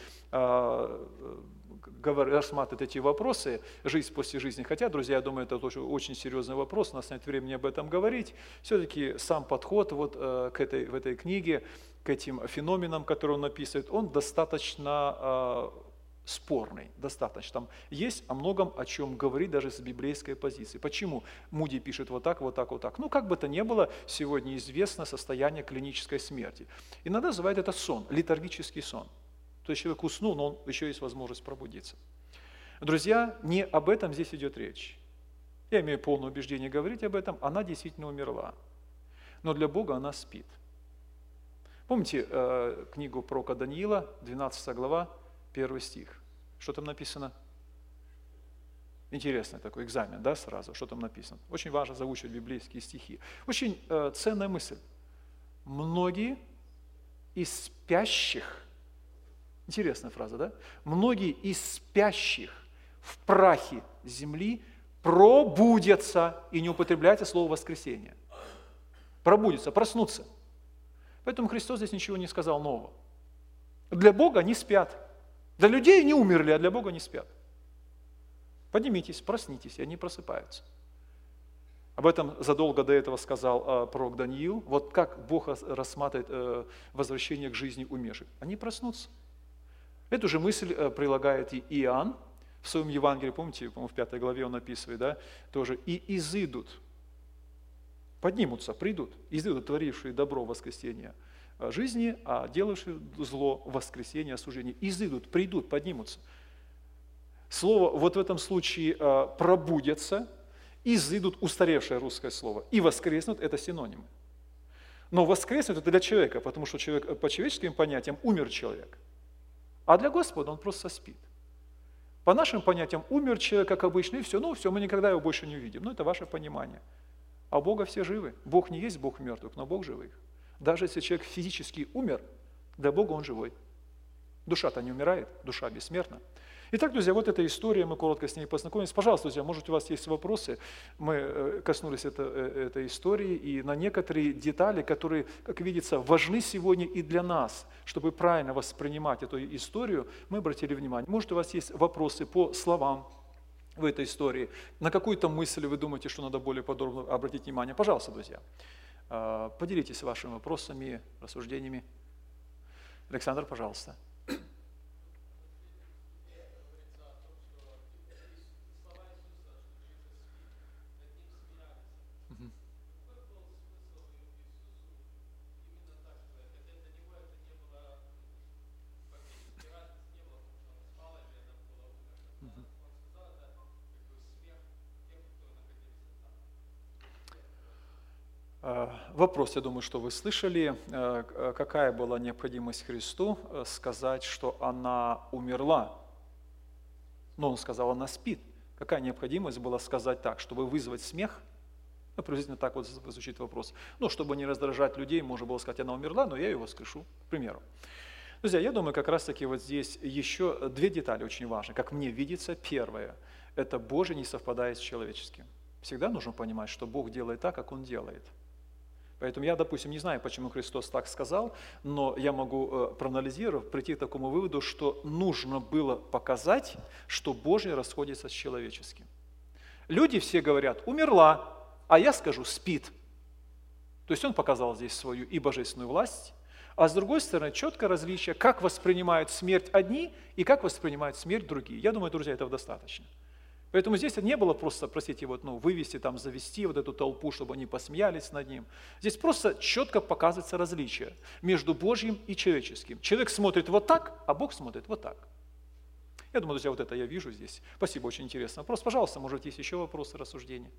рассматривает эти вопросы, жизнь после жизни. Хотя, друзья, я думаю, это тоже очень серьезный вопрос, у нас нет времени об этом говорить. Все-таки сам подход вот в этой книге, к этим феноменам, которые он описывает, он достаточно спорный достаточно. Там есть о многом, о чем говорить даже с библейской позиции. Почему Муди пишет вот так, вот так, вот так? Ну, как бы то ни было, сегодня известно состояние клинической смерти. Иногда называют это сон, летаргический сон. То есть человек уснул, но он еще есть возможность пробудиться. Друзья, не об этом здесь идет речь. Я имею полное убеждение говорить об этом, она действительно умерла. Но для Бога она спит. Помните книгу пророка Даниила, 12 глава, 1 стих? Что там написано? Интересный такой экзамен, да, сразу, что там написано. Очень важно заучивать библейские стихи. Очень ценная мысль. Многие из спящих, интересная фраза, да? Многие из спящих в прахе земли пробудятся, и не употребляйте слово воскресение. Пробудятся, проснутся. Поэтому Христос здесь ничего не сказал нового. Для Бога они спят. Для людей не умерли, а для Бога не спят. Поднимитесь, проснитесь, и они просыпаются. Об этом задолго до этого сказал пророк Даниил. Вот как Бог рассматривает возвращение к жизни умерших. Они проснутся. Эту же мысль прилагает и Иоанн в своем Евангелии. Помните, в 5 главе он описывает, да, тоже. «И изыдут». Поднимутся, придут, изыдут, творившие добро в воскресенье жизни, а делавшие зло в воскресенье осуждения. Изыдут, придут, поднимутся. Слово вот в этом случае пробудятся, изыдут, устаревшее русское слово, и воскреснут – это синонимы. Но воскреснут – это для человека, потому что человек, по человеческим понятиям умер человек, а для Господа он просто спит. По нашим понятиям умер человек, как обычно, и все, мы никогда его больше не увидим. Это ваше понимание. А у Бога все живы. Бог не есть Бог мертвых, но Бог живых. Даже если человек физически умер, для Бога он живой. Душа-то не умирает, душа бессмертна. Итак, друзья, вот эта история, мы коротко с ней познакомились. Пожалуйста, друзья, может, у вас есть вопросы? Мы коснулись этой истории, и на некоторые детали, которые, как видится, важны сегодня и для нас, чтобы правильно воспринимать эту историю, мы обратили внимание. Может, у вас есть вопросы по словам в этой истории, на какую-то мысль вы думаете, что надо более подробно обратить внимание? Пожалуйста, друзья, поделитесь вашими вопросами, рассуждениями. Александр, пожалуйста. Вопрос, я думаю, что вы слышали, какая была необходимость Христу сказать, что она умерла? Но он сказал, она спит. Какая необходимость была сказать так, чтобы вызвать смех? Приблизительно так вот звучит вопрос. Чтобы не раздражать людей, можно было сказать, она умерла, но я ее воскрешу, к примеру. Друзья, я думаю, как раз-таки вот здесь еще две детали очень важны. Как мне видится, первое, это Божие не совпадает с человеческим. Всегда нужно понимать, что Бог делает так, как Он делает. Поэтому я, допустим, не знаю, почему Христос так сказал, но я могу, проанализировав, прийти к такому выводу, что нужно было показать, что Божье расходится с человеческим. Люди все говорят, умерла, а я скажу, спит. То есть он показал здесь свою и божественную власть, а с другой стороны, четкое различие, как воспринимают смерть одни и как воспринимают смерть другие. Я думаю, друзья, этого достаточно. Поэтому здесь не было просто, простите, вывести, завести эту толпу, чтобы они посмеялись над ним. Здесь просто четко показывается различие между Божьим и человеческим. Человек смотрит вот так, а Бог смотрит вот так. Я думаю, друзья, вот это я вижу здесь. Спасибо, очень интересный вопрос. Пожалуйста, может, есть еще вопросы, рассуждения?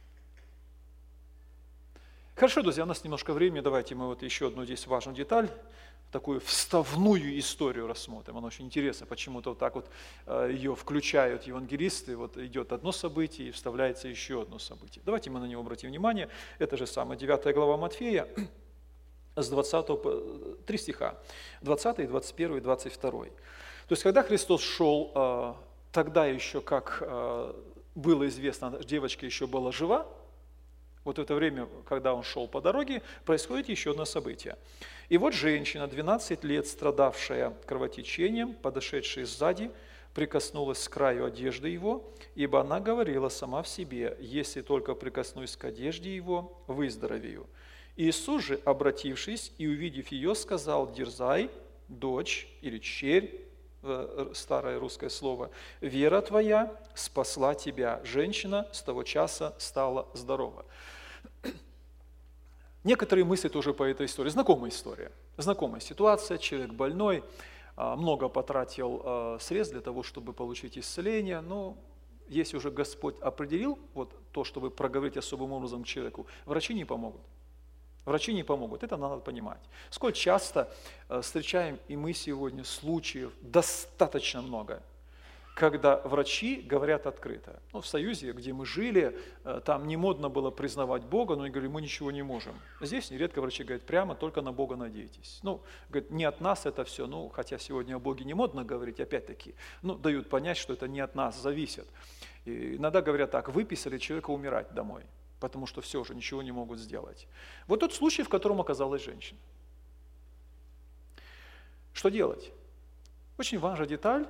Хорошо, друзья, у нас немножко времени. Давайте мы еще одну здесь важную деталь, такую вставную историю рассмотрим. Она очень интересна, почему-то вот так вот ее включают евангелисты. Вот идет одно событие и вставляется еще одно событие. Давайте мы на него обратим внимание. Это же самая 9 глава Матфея, с 20, 3 стиха, 20, 21 и 22. То есть, когда Христос шел, тогда еще, как было известно, девочка еще была жива, вот в это время, когда он шел по дороге, происходит еще одно событие. И вот женщина, 12 лет страдавшая кровотечением, подошедшая сзади, прикоснулась к краю одежды его, ибо она говорила сама в себе, если только прикоснусь к одежде его, выздоровею. Иисус же, обратившись и увидев ее, сказал, дерзай, дочь или черь старое русское слово. Вера твоя спасла тебя. Женщина с того часа стала здорова. Некоторые мысли тоже по этой истории. Знакомая история, знакомая ситуация. Человек больной, много потратил средств для того, чтобы получить исцеление, но если уже Господь определил вот то, чтобы проговорить особым образом человеку, врачи не помогут. Врачи не помогут, это надо понимать. Сколь часто встречаем и мы сегодня случаев, достаточно много, когда врачи говорят открыто. В Союзе, где мы жили, там не модно было признавать Бога, но они говорили, мы ничего не можем. Здесь нередко врачи говорят прямо, только на Бога надейтесь. Говорят, не от нас это все, хотя сегодня о Боге не модно говорить, опять-таки, дают понять, что это не от нас зависит. И иногда говорят так, выписали человека умирать домой, потому что все уже, ничего не могут сделать. Вот тот случай, в котором оказалась женщина. Что делать? Очень важная деталь.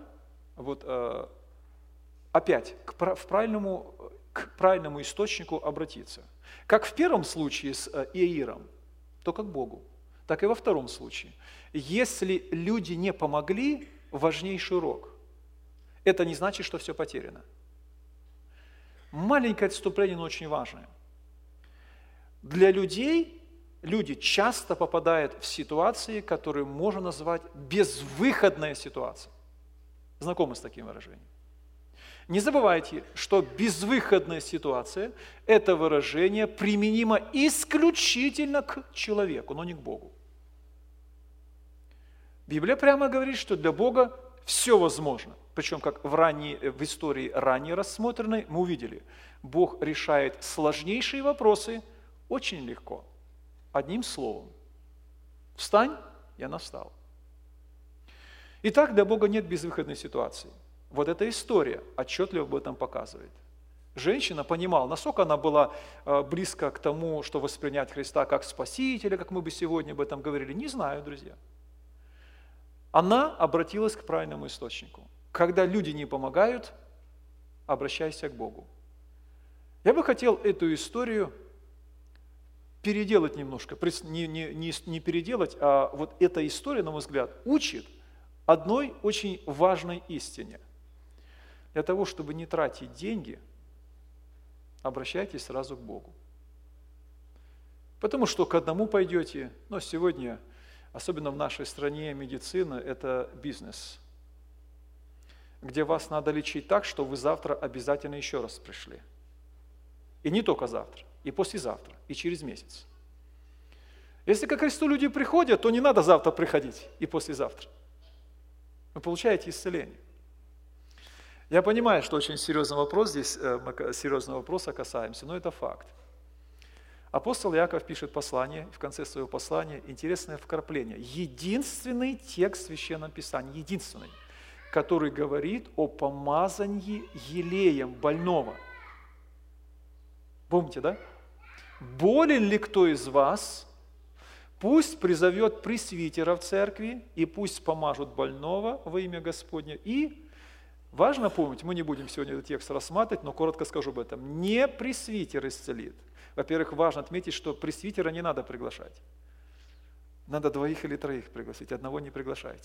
Опять к правильному источнику обратиться. Как в первом случае с Иаиром, только к Богу, так и во втором случае. Если люди не помогли, важнейший урок. Это не значит, что все потеряно. Маленькое отступление, но очень важное. Для людей люди часто попадают в ситуации, которые можно назвать безвыходная ситуация. Знакомы с таким выражением? Не забывайте, что безвыходная ситуация – это выражение применимо исключительно к человеку, но не к Богу. Библия прямо говорит, что для Бога все возможно. Причем, как в истории ранее рассмотренной, мы увидели, Бог решает сложнейшие вопросы очень легко, одним словом. Встань, и она встала. Итак, для Бога нет безвыходной ситуации. Вот эта история отчетливо об этом показывает. Женщина понимала, насколько она была близко к тому, что воспринять Христа как Спасителя, как мы бы сегодня об этом говорили, не знаю, друзья. Она обратилась к правильному источнику. Когда люди не помогают, обращайся к Богу. Я бы хотел эту историю переделать немножко, не переделать, а вот эта история, на мой взгляд, учит одной очень важной истине. Для того, чтобы не тратить деньги, обращайтесь сразу к Богу. Потому что к одному пойдете, но сегодня, особенно в нашей стране, медицина – это бизнес, где вас надо лечить так, что вы завтра обязательно еще раз пришли. И не только завтра, и послезавтра, и через месяц. Если ко Христу люди приходят, то не надо завтра приходить и послезавтра. Вы получаете исцеление. Я понимаю, что очень серьезный вопрос здесь, мы серьезного вопроса касаемся, но это факт. Апостол Иаков пишет послание, в конце своего послания интересное вкрапление. Единственный текст в Священном Писании, единственный, который говорит о помазании елеем больного. Помните, да? Болен ли кто из вас, пусть призовет пресвитера в церкви, и пусть помажут больного во имя Господне. И важно помнить, мы не будем сегодня этот текст рассматривать, но коротко скажу об этом. Не пресвитер исцелит. Во-первых, важно отметить, что пресвитера не надо приглашать. Надо 2 или 3 пригласить, одного не приглашайте.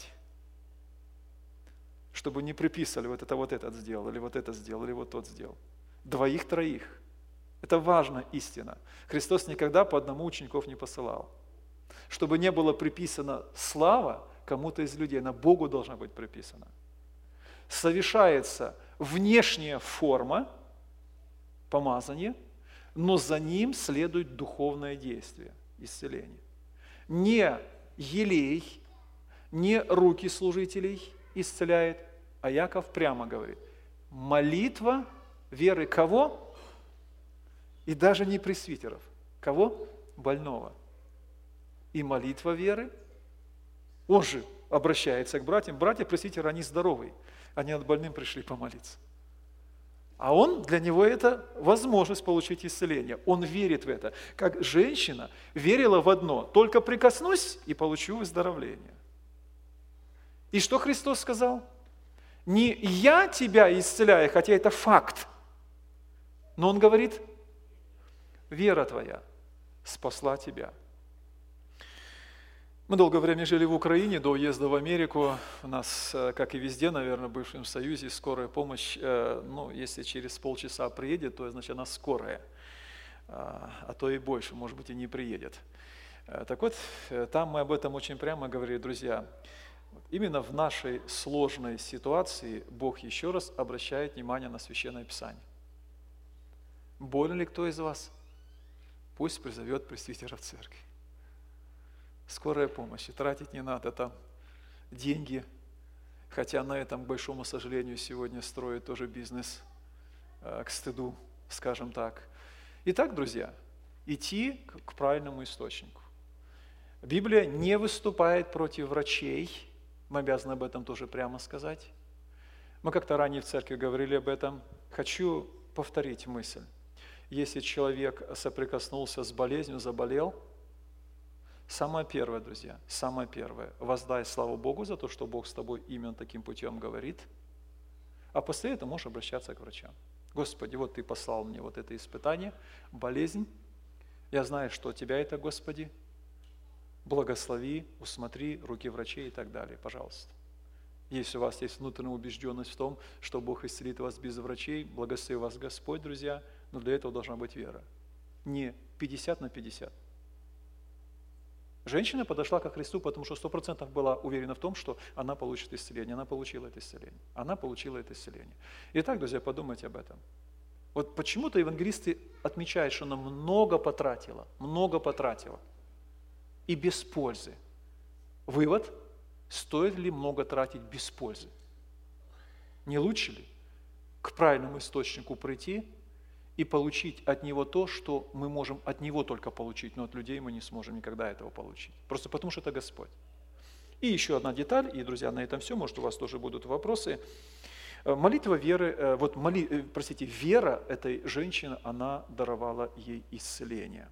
Чтобы не приписали, вот этот сделал, или вот это сделал, или вот тот сделал. 2-3. Это важная истина. Христос никогда по одному учеников не посылал. Чтобы не было приписана слава кому-то из людей, она Богу должна быть приписана. Совершается внешняя форма помазания, но за ним следует духовное действие, исцеление. Не елей, не руки служителей исцеляет, а Иаков прямо говорит, молитва веры кого? И даже не пресвитеров. Кого? Больного. И молитва веры, он же обращается к братьям. Братья пресвитеры, они здоровые, они над больным пришли помолиться. А он, для него это возможность получить исцеление. Он верит в это. Как женщина верила в одно, только прикоснусь и получу выздоровление. И что Христос сказал? Не я тебя исцеляю, хотя это факт, но он говорит, вера твоя спасла тебя. Мы долгое время жили в Украине до уезда в Америку. У нас, как и везде, наверное, в бывшем Союзе, скорая помощь, если через полчаса приедет, то значит она скорая, а то и больше, может быть, и не приедет. Так вот, там мы об этом очень прямо говорили, друзья. Именно в нашей сложной ситуации Бог еще раз обращает внимание на Священное Писание. Болен ли кто из вас? Пусть призовет пресвитера в церкви. Скорая помощь, и тратить не надо там деньги, хотя на этом, к большому сожалению, сегодня строят тоже бизнес, к стыду, скажем так. Итак, друзья, идти к правильному источнику. Библия не выступает против врачей, мы обязаны об этом тоже прямо сказать. Мы как-то ранее в церкви говорили об этом. Хочу повторить мысль. Если человек соприкоснулся с болезнью, заболел, самое первое, друзья, самое первое, воздай славу Богу за то, что Бог с тобой именно таким путем говорит, а после этого можешь обращаться к врачам. Господи, вот Ты послал мне вот это испытание, болезнь, я знаю, что от Тебя это, Господи, благослови, усмотри руки врачей и так далее, пожалуйста. Если у вас есть внутренняя убежденность в том, что Бог исцелит вас без врачей, благослови вас Господь, друзья, но для этого должна быть вера. Не 50/50. Женщина подошла ко Христу, потому что 100% была уверена в том, что она получит исцеление. Она получила это исцеление. Она получила это исцеление. Итак, друзья, подумайте об этом. Вот почему-то евангелисты отмечают, что она много потратила. И без пользы. Вывод: стоит ли много тратить без пользы? Не лучше ли к правильному источнику прийти и получить от него то, что мы можем от него только получить, но от людей мы не сможем никогда этого получить. Просто потому, что это Господь. И еще одна деталь, и, друзья, на этом все, может, у вас тоже будут вопросы. Молитва веры, вера этой женщины, она даровала ей исцеление.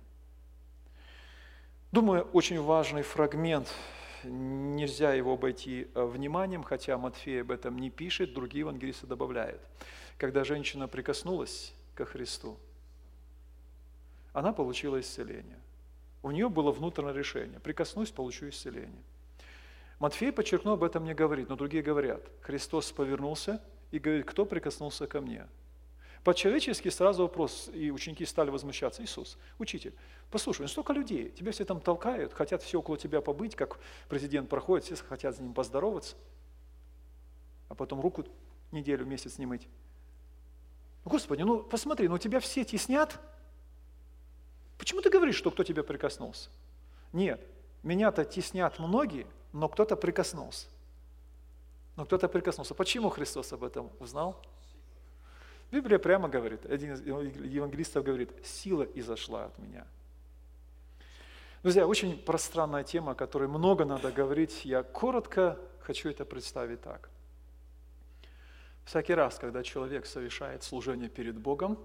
Думаю, очень важный фрагмент, нельзя его обойти вниманием, хотя Матфей об этом не пишет, другие евангелисты добавляют. Когда женщина прикоснулась ко Христу, она получила исцеление. У нее было внутреннее решение: прикоснусь, получу исцеление. Матфей, подчеркнул, об этом не говорит, но другие говорят. Христос повернулся и говорит: кто прикоснулся ко мне? По-человечески сразу вопрос, и ученики стали возмущаться: Иисус, учитель, послушай, столько людей, тебя все там толкают, хотят все около тебя побыть, как президент проходит, все хотят с ним поздороваться, а потом руку неделю, месяц не мыть. Господи, посмотри, тебя все теснят. Почему ты говоришь, что кто тебя прикоснулся? Нет, меня-то теснят многие, но кто-то прикоснулся. Почему Христос об этом узнал? Библия прямо говорит, один из евангелистов говорит: сила изошла от меня. Друзья, очень пространная тема, о которой много надо говорить. Я коротко хочу это представить так. Всякий раз, когда человек совершает служение перед Богом,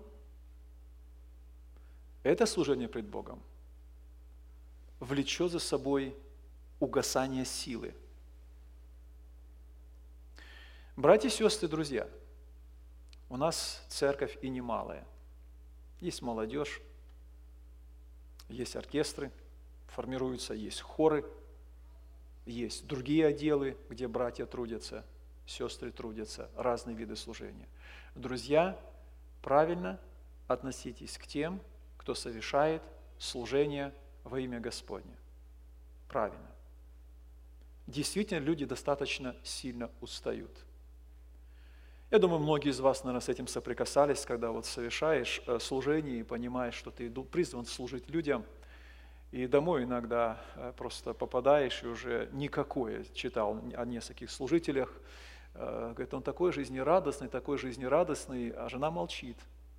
это служение перед Богом влечет за собой угасание силы. Братья и сестры, друзья, у нас церковь и немалая. Есть молодежь, есть оркестры, формируются, есть хоры, есть другие отделы, где братья трудятся, сестры трудятся, разные виды служения. Друзья, правильно относитесь к тем, кто совершает служение во имя Господне. Правильно. Действительно, люди достаточно сильно устают. Я думаю, многие из вас, наверное, с этим соприкасались, когда совершаешь служение и понимаешь, что ты призван служить людям, и домой иногда просто попадаешь, и уже никакое, читал о нескольких служителях, говорит, он такой жизнерадостный, а жена молчит.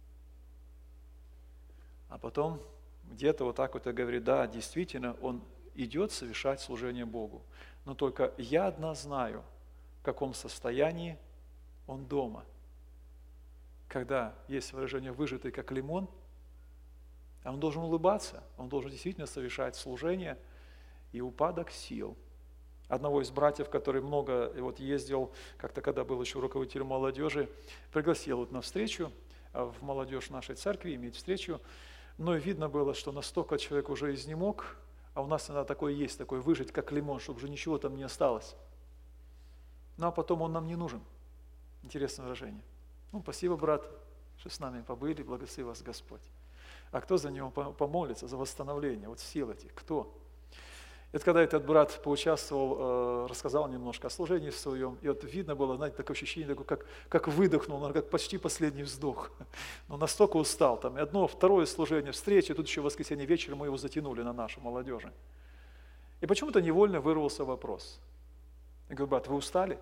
А потом где-то вот так вот и говорит: да, действительно, он идет совершать служение Богу. Но только я одна знаю, в каком состоянии он дома. Когда есть выражение «выжатый как лимон», он должен улыбаться, он должен действительно совершать служение и упадок сил. Одного из братьев, который много ездил, как-то когда был еще руководителем молодежи, пригласил на встречу в молодежь нашей церкви, иметь встречу, но видно было, что настолько человек уже изнемог, А у нас иногда такое есть, такое выжить, как лимон, чтобы уже ничего там не осталось. Ну, а потом он нам не нужен. Интересное выражение. Ну, спасибо, брат, что с нами побыли, благослови вас Господь. А кто за него помолится, за восстановление, вот сил этих, кто? Это когда этот брат поучаствовал, рассказал немножко о служении своем, и вот видно было, знаете, такое ощущение, такое, как выдохнул, как почти последний вздох. Но настолько устал, там, и одно, второе служение, встреча, тут еще в воскресенье вечером мы его затянули на нашу молодежи. И почему-то невольно вырвался вопрос. Я говорю, брат, вы устали?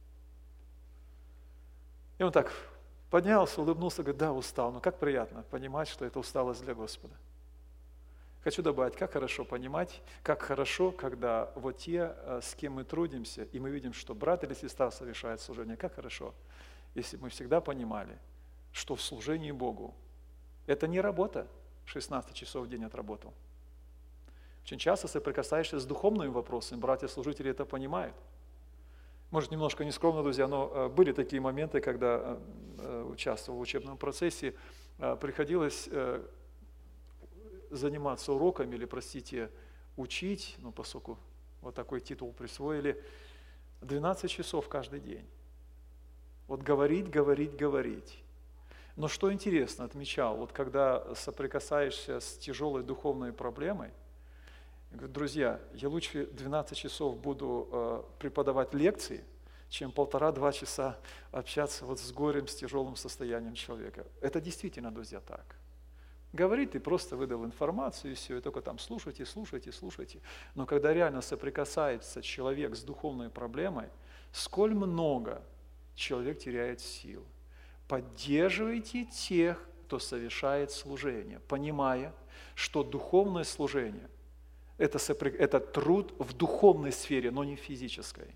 И он так поднялся, улыбнулся, говорит, да, устал, но как приятно понимать, что это усталость для Господа. Хочу добавить, как хорошо понимать, как хорошо, когда вот те, с кем мы трудимся, и мы видим, что брат или сестра совершает служение, как хорошо, если мы всегда понимали, что в служении Богу это не работа, 16 часов в день отработал. Очень часто соприкасаешься с духовными вопросами, братья-служители это понимают. Может, немножко нескромно, друзья, но были такие моменты, когда участвовал в учебном процессе, приходилось заниматься уроками или, простите, учить, ну, поскольку вот такой титул присвоили, 12 часов каждый день. Вот говорить. Но что интересно, отмечал, вот когда соприкасаешься с тяжелой духовной проблемой, я говорю, друзья, я лучше 12 часов буду преподавать лекции, чем 1,5-2 часа общаться вот с горем, с тяжелым состоянием человека. Это действительно, друзья, так. Говорит, ты просто выдал информацию, и все, и только там слушайте. Но когда реально соприкасается человек с духовной проблемой, сколь много человек теряет сил. Поддерживайте тех, кто совершает служение, понимая, что духовное служение – это труд в духовной сфере, но не в физической.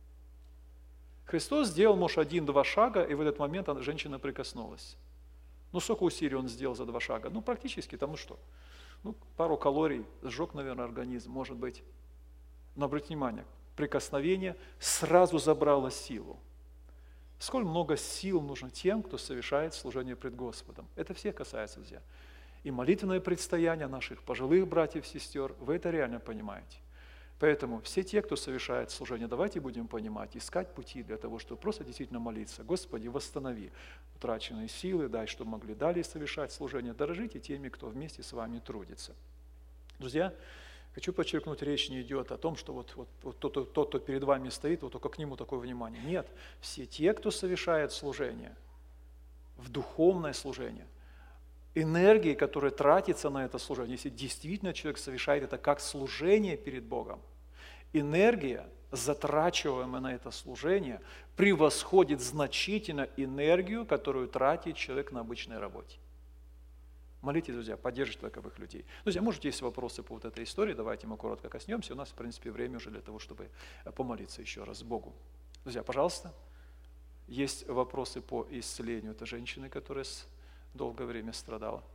Христос сделал, может, 1-2 шага, и в этот момент женщина прикоснулась. Ну, сколько усилий он сделал за 2 шага? Ну, практически, там, пару калорий, сжег, наверное, организм, может быть. Но обратите внимание, прикосновение сразу забрало силу. Сколь много сил нужно тем, кто совершает служение пред Господом. Это всех касается, друзья. И молитвенное предстояние наших пожилых братьев и сестер, вы это реально понимаете. Поэтому все те, кто совершает служение, давайте будем понимать, искать пути для того, чтобы просто действительно молиться. Господи, восстанови утраченные силы, дай, чтобы могли далее совершать служение. Дорожите теми, кто вместе с вами трудится. Друзья, хочу подчеркнуть, речь не идет о том, что вот тот, кто перед вами стоит, вот только к нему такое внимание. Нет, все те, кто совершает служение, в духовное служение, энергии, которая тратится на это служение, если действительно человек совершает это как служение перед Богом, энергия, затрачиваемая на это служение, превосходит значительно энергию, которую тратит человек на обычной работе. Молитесь, друзья, поддержите таковых людей. Друзья, может, есть вопросы по вот этой истории, давайте мы коротко коснемся. У нас, в принципе, время уже для того, чтобы помолиться еще раз Богу. Друзья, пожалуйста, есть вопросы по исцелению этой женщины, которая долгое время страдала.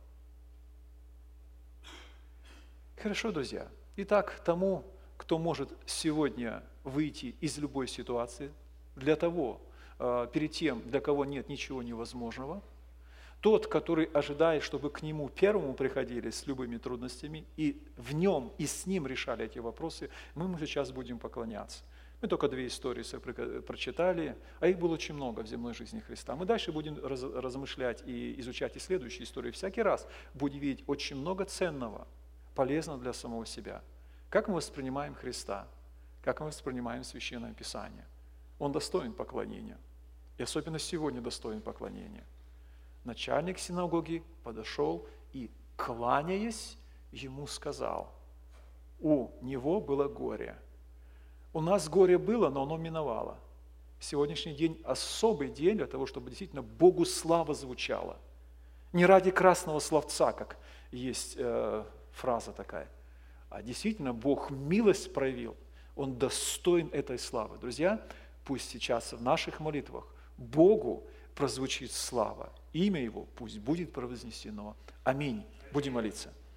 Хорошо, друзья. Итак, тому, кто может сегодня выйти из любой ситуации, перед тем, для кого нет ничего невозможного, тот, который ожидает, чтобы к нему первому приходили с любыми трудностями, и в нем, и с ним решали эти вопросы, мы ему сейчас будем поклоняться. Мы только 2 истории прочитали, а их было очень много в земной жизни Христа. Мы дальше будем размышлять и изучать и следующие истории. Всякий раз будем видеть очень много ценного, полезного для самого себя. Как мы воспринимаем Христа, как мы воспринимаем Священное Писание. Он достоин поклонения. И особенно сегодня достоин поклонения. Начальник синагоги подошел и, кланяясь, ему сказал, у него было горе. У нас горе было, но оно миновало. Сегодняшний день особый день для того, чтобы действительно Богу слава звучала. Не ради красного словца, как есть фраза такая, а действительно Бог милость проявил. Он достоин этой славы. Друзья, пусть сейчас в наших молитвах Богу прозвучит слава. Имя Его пусть будет провознесено. Аминь. Будем молиться.